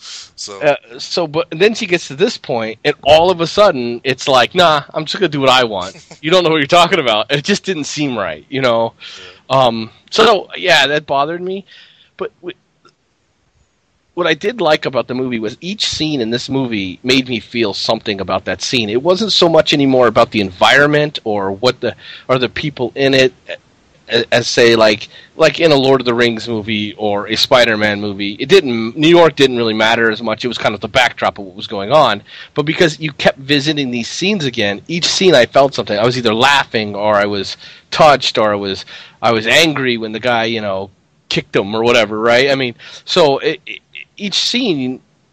S7: But then she gets to this point, and all of a sudden, it's like, nah, I'm just going to do what I want. You don't know what you're talking about. It just didn't seem right, Yeah. That bothered me. But what I did like about the movie was each scene in this movie made me feel something about that scene. It wasn't so much anymore about the environment or the people in it, as say like in a Lord of the Rings movie or a Spider-Man movie. New York didn't really matter as much. It was kind of the backdrop of what was going on. But because you kept visiting these scenes again, each scene I felt something. I was either laughing, or I was touched, or I was angry when the guy, kicked him or whatever, right? I mean, so each scene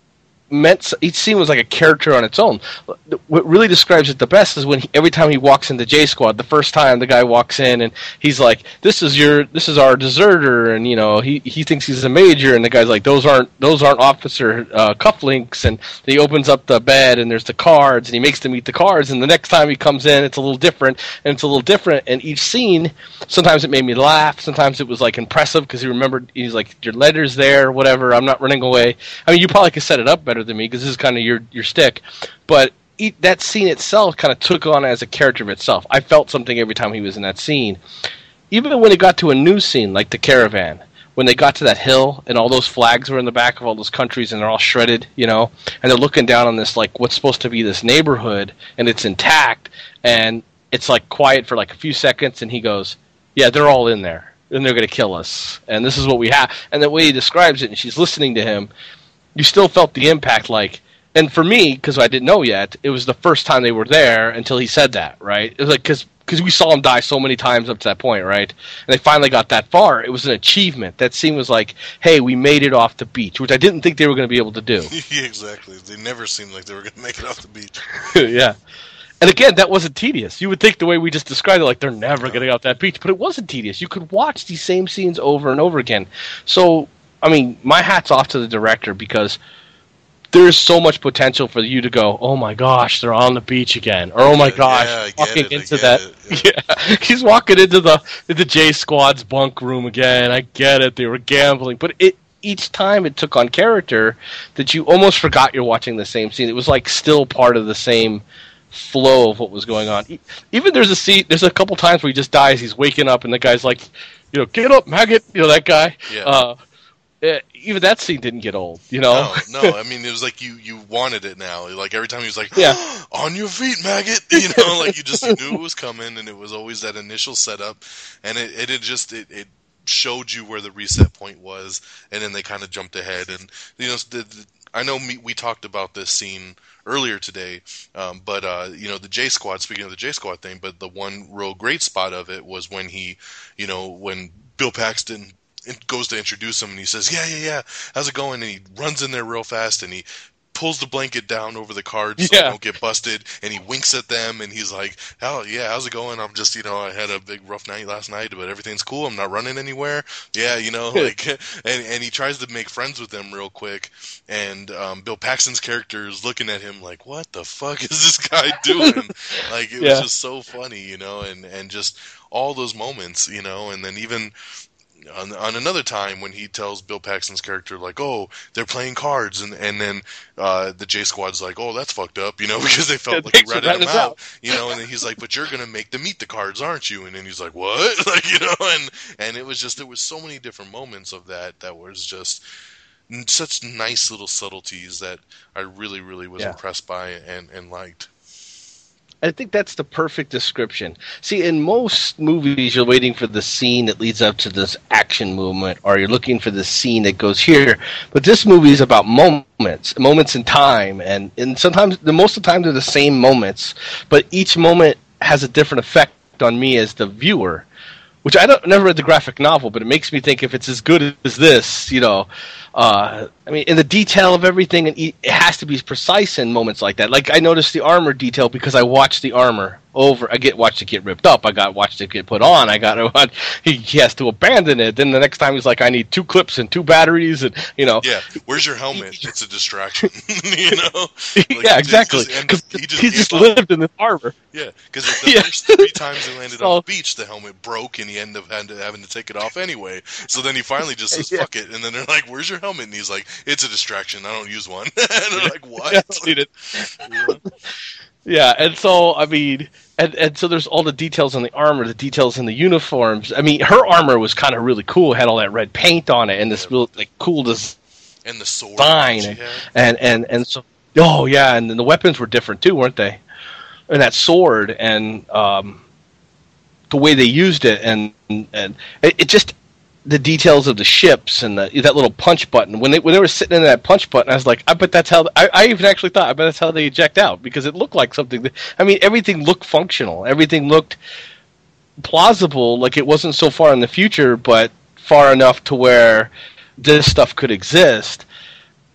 S7: each scene was like a character on its own. What really describes it the best is when every time he walks into J Squad, the first time the guy walks in and he's like, this is our deserter, and he thinks he's a major, and the guy's like, those aren't officer cufflinks, and he opens up the bed and there's the cards, and he makes them eat the cards, and the next time he comes in it's a little different, and each scene, sometimes it made me laugh, sometimes it was like impressive because he remembered, he's like, your letter's there, whatever, I'm not running away. I mean, you probably could set it up better than me because this is kind of your stick, but that scene itself kind of took on as a character of itself. I felt something every time he was in that scene. Even when it got to a new scene like the caravan, when they got to that hill and all those flags were in the back of all those countries and they're all shredded, and they're looking down on this like what's supposed to be this neighborhood and it's intact, and it's like quiet for like a few seconds, and he goes, yeah, they're all in there and they're going to kill us, and this is what we have. And the way he describes it, and she's listening to him, you still felt the impact, like, and for me, because I didn't know yet, it was the first time they were there until he said that, right? It was like, because we saw him die so many times up to that point, right? And they finally got that far. It was an achievement. That scene was like, hey, we made it off the beach, which I didn't think they were going to be able to do.
S6: Yeah, exactly. They never seemed like they were going to make it off the beach.
S7: Yeah. And again, that wasn't tedious. You would think the way we just described it, like they're never getting off that beach, but it wasn't tedious. You could watch these same scenes over and over again. So, I mean, my hat's off to the director, because there's so much potential for you to go, oh my gosh, they're on the beach again, or oh my gosh, he's walking into the J Squad's bunk room again. I get it, they were gambling, but each time it took on character that you almost forgot you're watching the same scene. It was like still part of the same flow of what was going on. Even there's a couple times where he just dies, he's waking up and the guy's like, get up, maggot, that guy.
S6: Yeah.
S7: Even that scene didn't get old,
S6: No, I mean, it was like you wanted it now. Like every time he was like, on your feet, maggot, like you just knew it was coming, and it was always that initial setup, and it showed you where the reset point was, and then they kind of jumped ahead, and I know we talked about this scene earlier today, but the J Squad. Speaking of the J Squad thing, but the one real great spot of it was when when Bill Paxton goes to introduce him, and he says, yeah, how's it going? And he runs in there real fast, and he pulls the blanket down over the cards so they don't get busted, and he winks at them, and he's like, how's it going? I'm just, I had a big rough night last night, but everything's cool. I'm not running anywhere. Yeah, and he tries to make friends with them real quick, and Bill Paxton's character is looking at him like, what the fuck is this guy doing? Like, it was just so funny, and just all those moments, and then even on another time when he tells Bill Paxton's character, like, oh, they're playing cards, and then the J Squad's like, oh, that's fucked up, because they felt like he ratted him out, and then he's like, but you're going to make them eat the cards, aren't you? And then he's like, what? Like, and it was just, there was so many different moments of that was just such nice little subtleties that I really, really was impressed by and liked.
S7: I think that's the perfect description. See, in most movies, you're waiting for the scene that leads up to this action movement, or you're looking for the scene that goes here. But this movie is about moments in time, and sometimes, most of the time, they're the same moments, but each moment has a different effect on me as the viewer. Which never read the graphic novel, but it makes me think if it's as good as this, I mean, in the detail of everything, and it has to be precise in moments like that. Like, I noticed the armor detail because I watched the armor over. Watched it get ripped up. Watched it get put on. He has to abandon it. Then the next time he's like, I need 2 clips and 2 batteries, and
S6: Yeah, where's your helmet? It's a distraction. Like,
S7: yeah, exactly. He just lived in this armor.
S6: Yeah, because the first 3 times he landed on the beach, the helmet broke, and he ended up having to take it off anyway. So then he finally just says, fuck it. And then they're like, where's your helmet? And he's like, it's a distraction. I don't use one. And they're like, what?
S7: Yeah, and so, I mean, and so there's all the details on the armor, the details in the uniforms. I mean, her armor was kind of really cool. It had all that red paint on it, and this real, like, cool design.
S6: And the sword.
S7: And so, oh, yeah, and then the weapons were different, too, weren't they? And that sword, and the way they used it, and it just... the details of the ships and that little punch button. When they were sitting in that punch button, I was like, I bet that's how. I even actually thought, I bet that's how they eject out, because it looked like something. I mean, everything looked functional. Everything looked plausible. Like it wasn't so far in the future, but far enough to where this stuff could exist.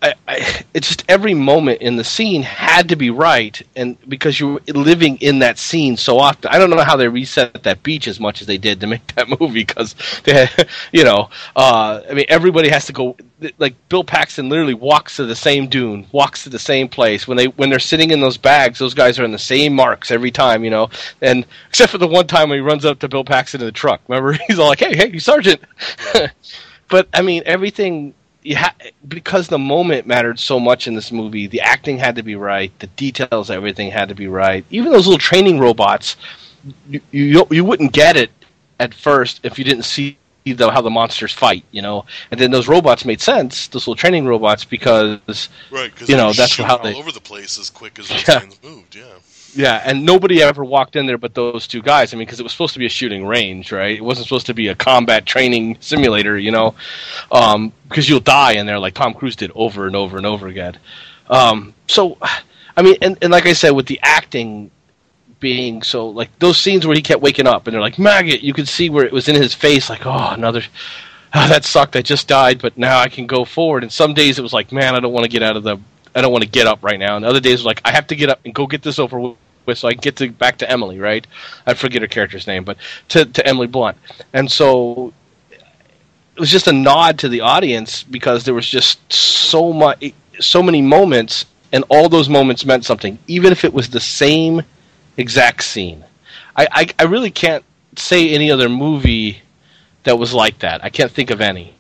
S7: it's just every moment in the scene had to be right, and because you were living in that scene so often. I don't know how they reset that beach as much as they did to make that movie, because they had, I mean, everybody has to go. Like Bill Paxton literally walks to the same dune, walks to the same place. When they're sitting in those bags, those guys are in the same marks every time, And except for the one time when he runs up to Bill Paxton in the truck, remember? He's all like, "Hey, Sergeant!" But I mean, everything. Because the moment mattered so much in this movie, the acting had to be right, the details, everything had to be right. Even those little training robots, you wouldn't get it at first if you didn't see how the monsters fight, And then those robots made sense, those little training robots, because
S6: right, because
S7: that's how they
S6: all over the place as quick as those things moved. Yeah.
S7: Yeah, and nobody ever walked in there but those two guys. I mean, because it was supposed to be a shooting range, right? It wasn't supposed to be a combat training simulator, because you'll die in there like Tom Cruise did over and over and over again. So, I mean, and like I said, with the acting being so, like, those scenes where he kept waking up and they're like, "Maggot," you could see where it was in his face, like, that sucked, I just died, but now I can go forward. And some days it was like, man, I don't want to get up right now. And other days, like, I have to get up and go get this over with so I can get back to Emily, right? I forget her character's name, but to Emily Blunt. And so it was just a nod to the audience, because there was just so many moments, and all those moments meant something, even if it was the same exact scene. I really can't say any other movie that was like that. I can't think of any.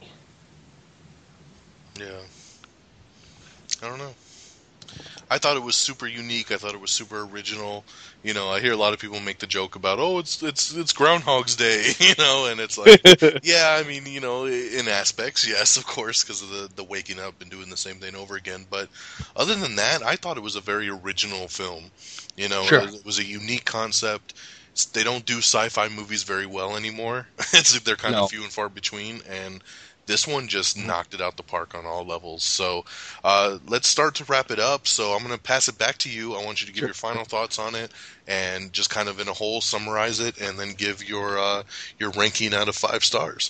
S6: Yeah. I don't know. I thought it was super unique. I thought it was super original. I hear a lot of people make the joke about, it's Groundhog's Day, and it's like, yeah, I mean, in aspects, yes, of course, because of the waking up and doing the same thing over again. But other than that, I thought it was a very original film.
S7: Sure.
S6: It was a unique concept. They don't do sci-fi movies very well anymore. They're kind of few and far between, and this one just knocked it out the park on all levels. So let's start to wrap it up. So I'm going to pass it back to you. I want you to give your final thoughts on it, and just kind of in a whole summarize it, and then give your ranking out of 5 stars.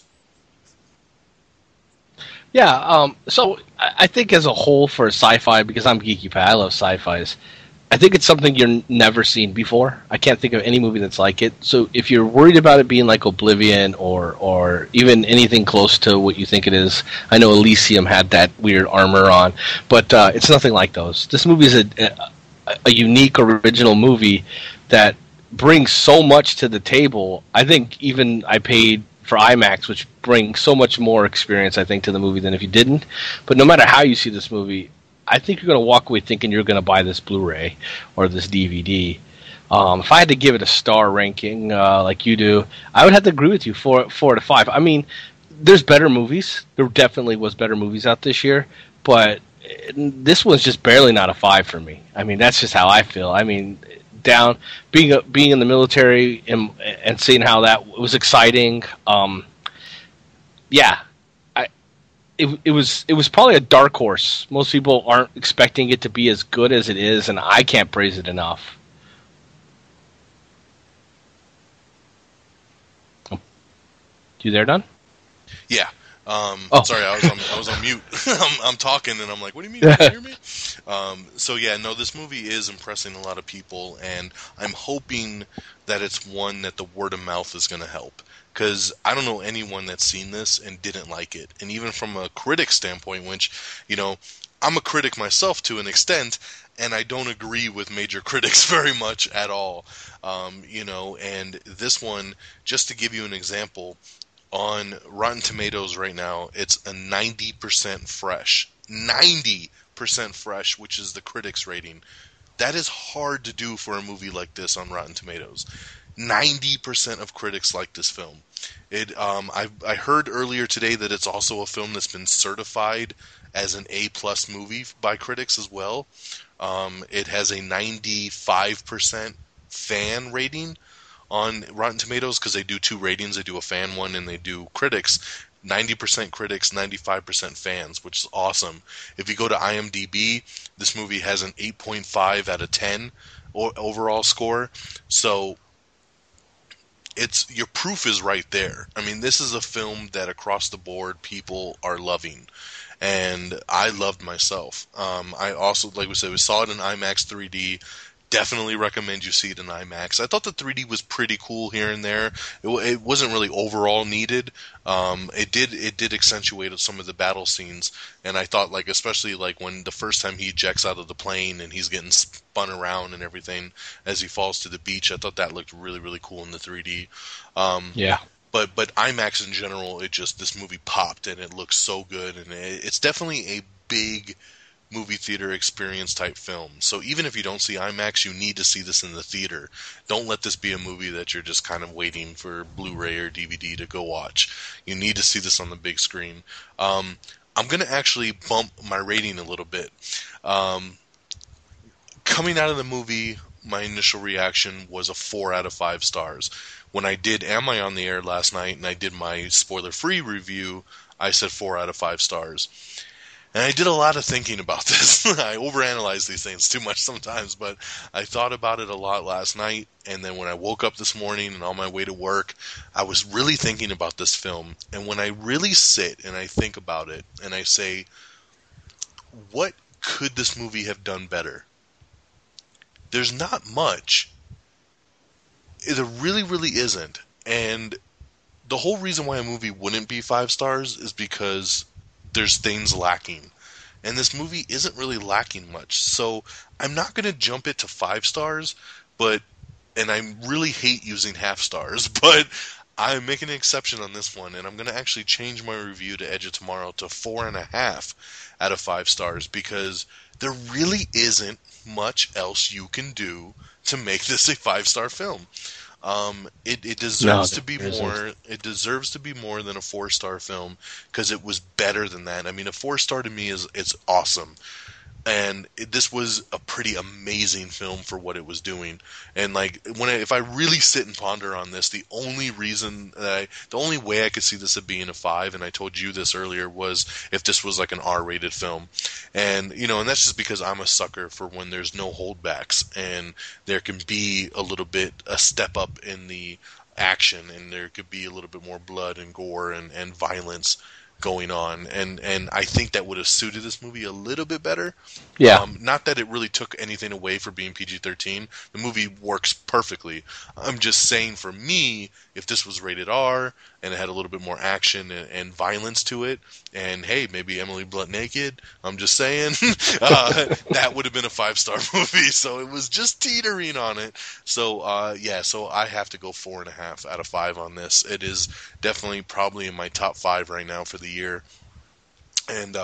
S7: Yeah, so I think as a whole for sci-fi, because I'm geeky pie, I love sci-fis, I think it's something you've never seen before. I can't think of any movie that's like it. So if you're worried about it being like Oblivion or even anything close to what you think it is, I know Elysium had that weird armor on, but it's nothing like those. This movie is a unique, original movie that brings so much to the table. I think even I paid for IMAX, which brings so much more experience, I think, to the movie than if you didn't. But no matter how you see this movie, I think you're going to walk away thinking you're going to buy this Blu-ray or this DVD. If I had to give it a star ranking like you do, I would have to agree with you, 4 to 5. I mean, there's better movies. There definitely was better movies out this year, but this one's just barely not a 5 for me. I mean, that's just how I feel. I mean, being in the military and seeing how that was exciting. Yeah. It was probably a dark horse. Most people aren't expecting it to be as good as it is, and I can't praise it enough. You there, Don?
S6: Yeah. Sorry, I was on mute. I'm talking, and I'm like, "What do you mean? You can hear me?" So yeah, no, this movie is impressing a lot of people, and I'm hoping that it's one that the word of mouth is going to help. Because I don't know anyone that's seen this and didn't like it. And even from a critic standpoint, which, I'm a critic myself to an extent, and I don't agree with major critics very much at all. And this one, just to give you an example, on Rotten Tomatoes right now, it's a 90% fresh. 90% fresh, which is the critics' rating. That is hard to do for a movie like this on Rotten Tomatoes. 90% of critics like this film. I heard earlier today that it's also a film that's been certified as an A+ movie by critics as well. It has a 95% fan rating on Rotten Tomatoes, because they do 2 ratings. They do a fan one and they do critics. 90% critics, 95% fans, which is awesome. If you go to IMDb, this movie has an 8.5 out of 10 overall score. So your proof is right there. I mean, this is a film that across the board people are loving. and I loved myself. I also, like we said, we saw it in IMAX 3D. Definitely recommend you see it in IMAX. I thought the 3D was pretty cool here and there. It wasn't really overall needed. It did accentuate some of the battle scenes, and I thought, like, especially like when the first time he ejects out of the plane and he's getting spun around and everything as he falls to the beach, I thought that looked really, really cool in the 3D.
S7: Yeah.
S6: But IMAX in general, this movie popped and it looks so good, and it's definitely a big movie theater experience type film. So even if you don't see IMAX, you need to see this in the theater. Don't let this be a movie that you're just kind of waiting for Blu-ray or DVD to go watch. You need to see this on the big screen. I'm going to actually bump my rating a little bit. Coming out of the movie, my initial reaction was a 4 out of 5 stars. When I did Am I on the Air last night and I did my spoiler-free review, I said 4 out of 5 stars. And I did a lot of thinking about this. I overanalyze these things too much sometimes, but I thought about it a lot last night, and then when I woke up this morning and on my way to work, I was really thinking about this film. And when I really sit and I think about it, and I say, what could this movie have done better? There's not much. There really, really isn't. And the whole reason why a movie wouldn't be 5 stars is because there's things lacking. And this movie isn't really lacking much. So I'm not going to jump it to 5 stars, and I really hate using half stars, but I'm making an exception on this one, and I'm going to actually change my review to Edge of Tomorrow to 4.5 out of 5 stars, because there really isn't much else you can do to make this a 5-star film. It deserves to be more. It deserves to be more than a 4-star film, because it was better than that. I mean, a 4-star to me it's awesome, and this was a pretty amazing film for what it was doing. And like if I really sit and ponder on this, the only way I could see this as being a 5, and I told you this earlier, was if this was like an R-rated film. And and that's just because I'm a sucker for when there's no holdbacks and there can be a step up in the action, and there could be a little bit more blood and gore and violence going on, and I think that would have suited this movie a little bit better.
S7: Yeah.
S6: Not that it really took anything away for being PG-13. The movie works perfectly. I'm just saying, for me, if this was rated R and it had a little bit more action and violence to it, and hey, maybe Emily Blunt naked, I'm just saying, that would have been a 5-star movie. So it was just teetering on it. So so I have to go 4.5 out of 5 on this. It is definitely probably in my top 5 right now for the year. And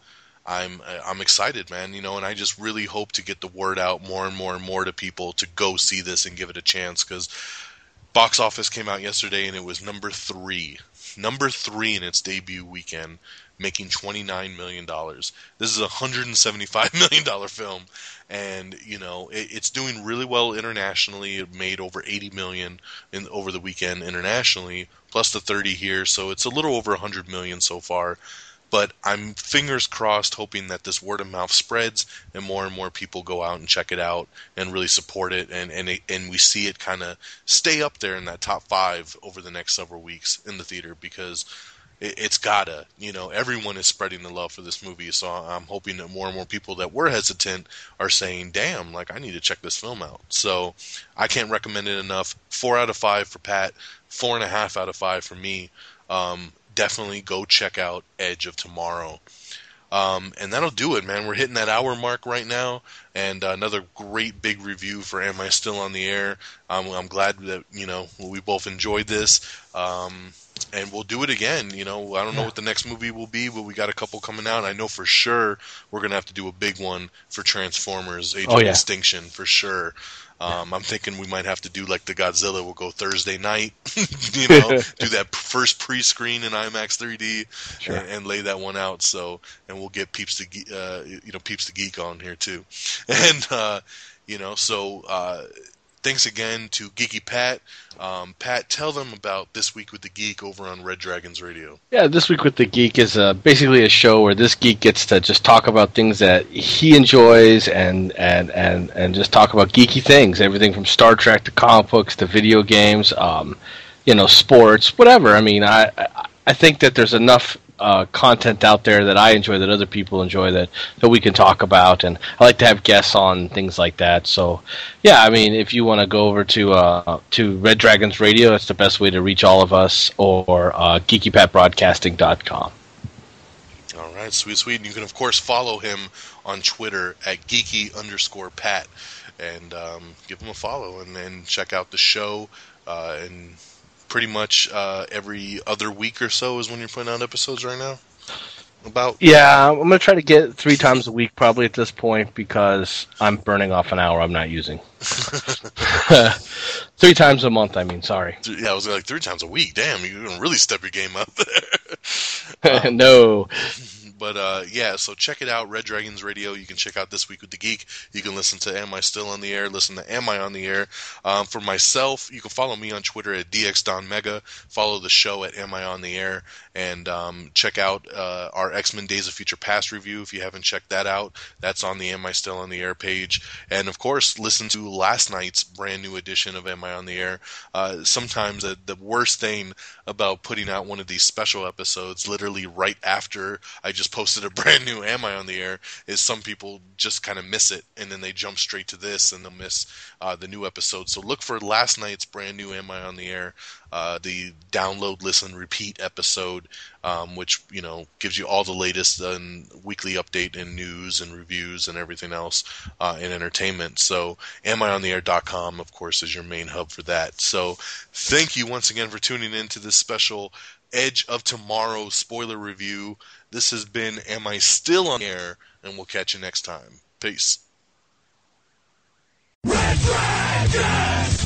S6: I'm excited, man, and I just really hope to get the word out more and more and more to people to go see this and give it a chance, because box office came out yesterday and it was number 3 in its debut weekend, making $29 million. This is a $175 million film, and it's doing really well internationally. It made over $80 million over the weekend internationally, plus the 30 here, so it's a little over $100 million so far. But I'm fingers crossed, hoping that this word of mouth spreads and more people go out and check it out and really support it, and we see it kind of stay up there in that top 5 over the next several weeks in the theater, because it's gotta. Everyone is spreading the love for this movie, so I'm hoping that more and more people that were hesitant are saying, damn, like, I need to check this film out. So I can't recommend it enough. 4 out of 5 for Pat, 4.5 out of 5 for me. Definitely go check out Edge of Tomorrow. And that'll do it, man. We're hitting that hour mark right now, and another great big review for Am I Still on the Air? I'm glad that, we both enjoyed this, and we'll do it again. I don't know what the next movie will be, but we got a couple coming out. I know for sure we're going to have to do a big one for Transformers Age of Extinction, for sure. I'm thinking we might have to do like the Godzilla. We'll go Thursday night, do that first pre-screen in IMAX 3D, sure, and lay that one out. So, and we'll get Peeps the Geek on here too, and thanks again to Geeky Pat. Pat, tell them about This Week with the Geek over on Red Dragons Radio.
S7: Yeah, This Week with the Geek is basically a show where this geek gets to just talk about things that he enjoys and just talk about geeky things, everything from Star Trek to comic books to video games, sports, whatever. I mean, I think that there's enough content out there that I enjoy, that other people enjoy, that we can talk about, and I like to have guests on, things like that. So, yeah, I mean, if you want to go over to Red Dragons Radio, that's the best way to reach all of us, or GeekyPatBroadcasting.com.
S6: All right, sweet. And you can, of course, follow him on Twitter at geeky_Pat, and give him a follow, and then check out the show. And pretty much every other week or so is when you're putting out episodes right now?
S7: Yeah, I'm going to try to get 3 times a week probably at this point, because I'm burning off an hour I'm not using. 3 times a month, I mean, sorry.
S6: Yeah, I was like 3 times a week. Damn, you're going to really step your game up there.
S7: No.
S6: But yeah, so check it out, Red Dragons Radio. You can check out This Week with the Geek. You can listen to Am I Still on the Air? Listen to Am I on the Air? For myself, you can follow me on Twitter at DXDonMega. Follow the show at Am I on the Air? And check out our X-Men Days of Future Past review if you haven't checked that out. That's on the Am I Still on the Air page. And of course, listen to last night's brand new edition of Am I on the Air? Sometimes the worst thing about putting out one of these special episodes literally right after I just posted a brand new Am I on the Air is some people just kind of miss it, and then they jump straight to this and they'll miss the new episode. So look for last night's brand new Am I on the Air, the download, listen, repeat episode, which, you know, gives you all the latest and weekly update and news and reviews and everything else in entertainment. So amiontheair.com, of course, is your main hub for that. So thank you once again for tuning in to this special Edge of Tomorrow spoiler review. This has been Am I Still on the Air? And we'll catch you next time. Peace.
S3: Red Dragons!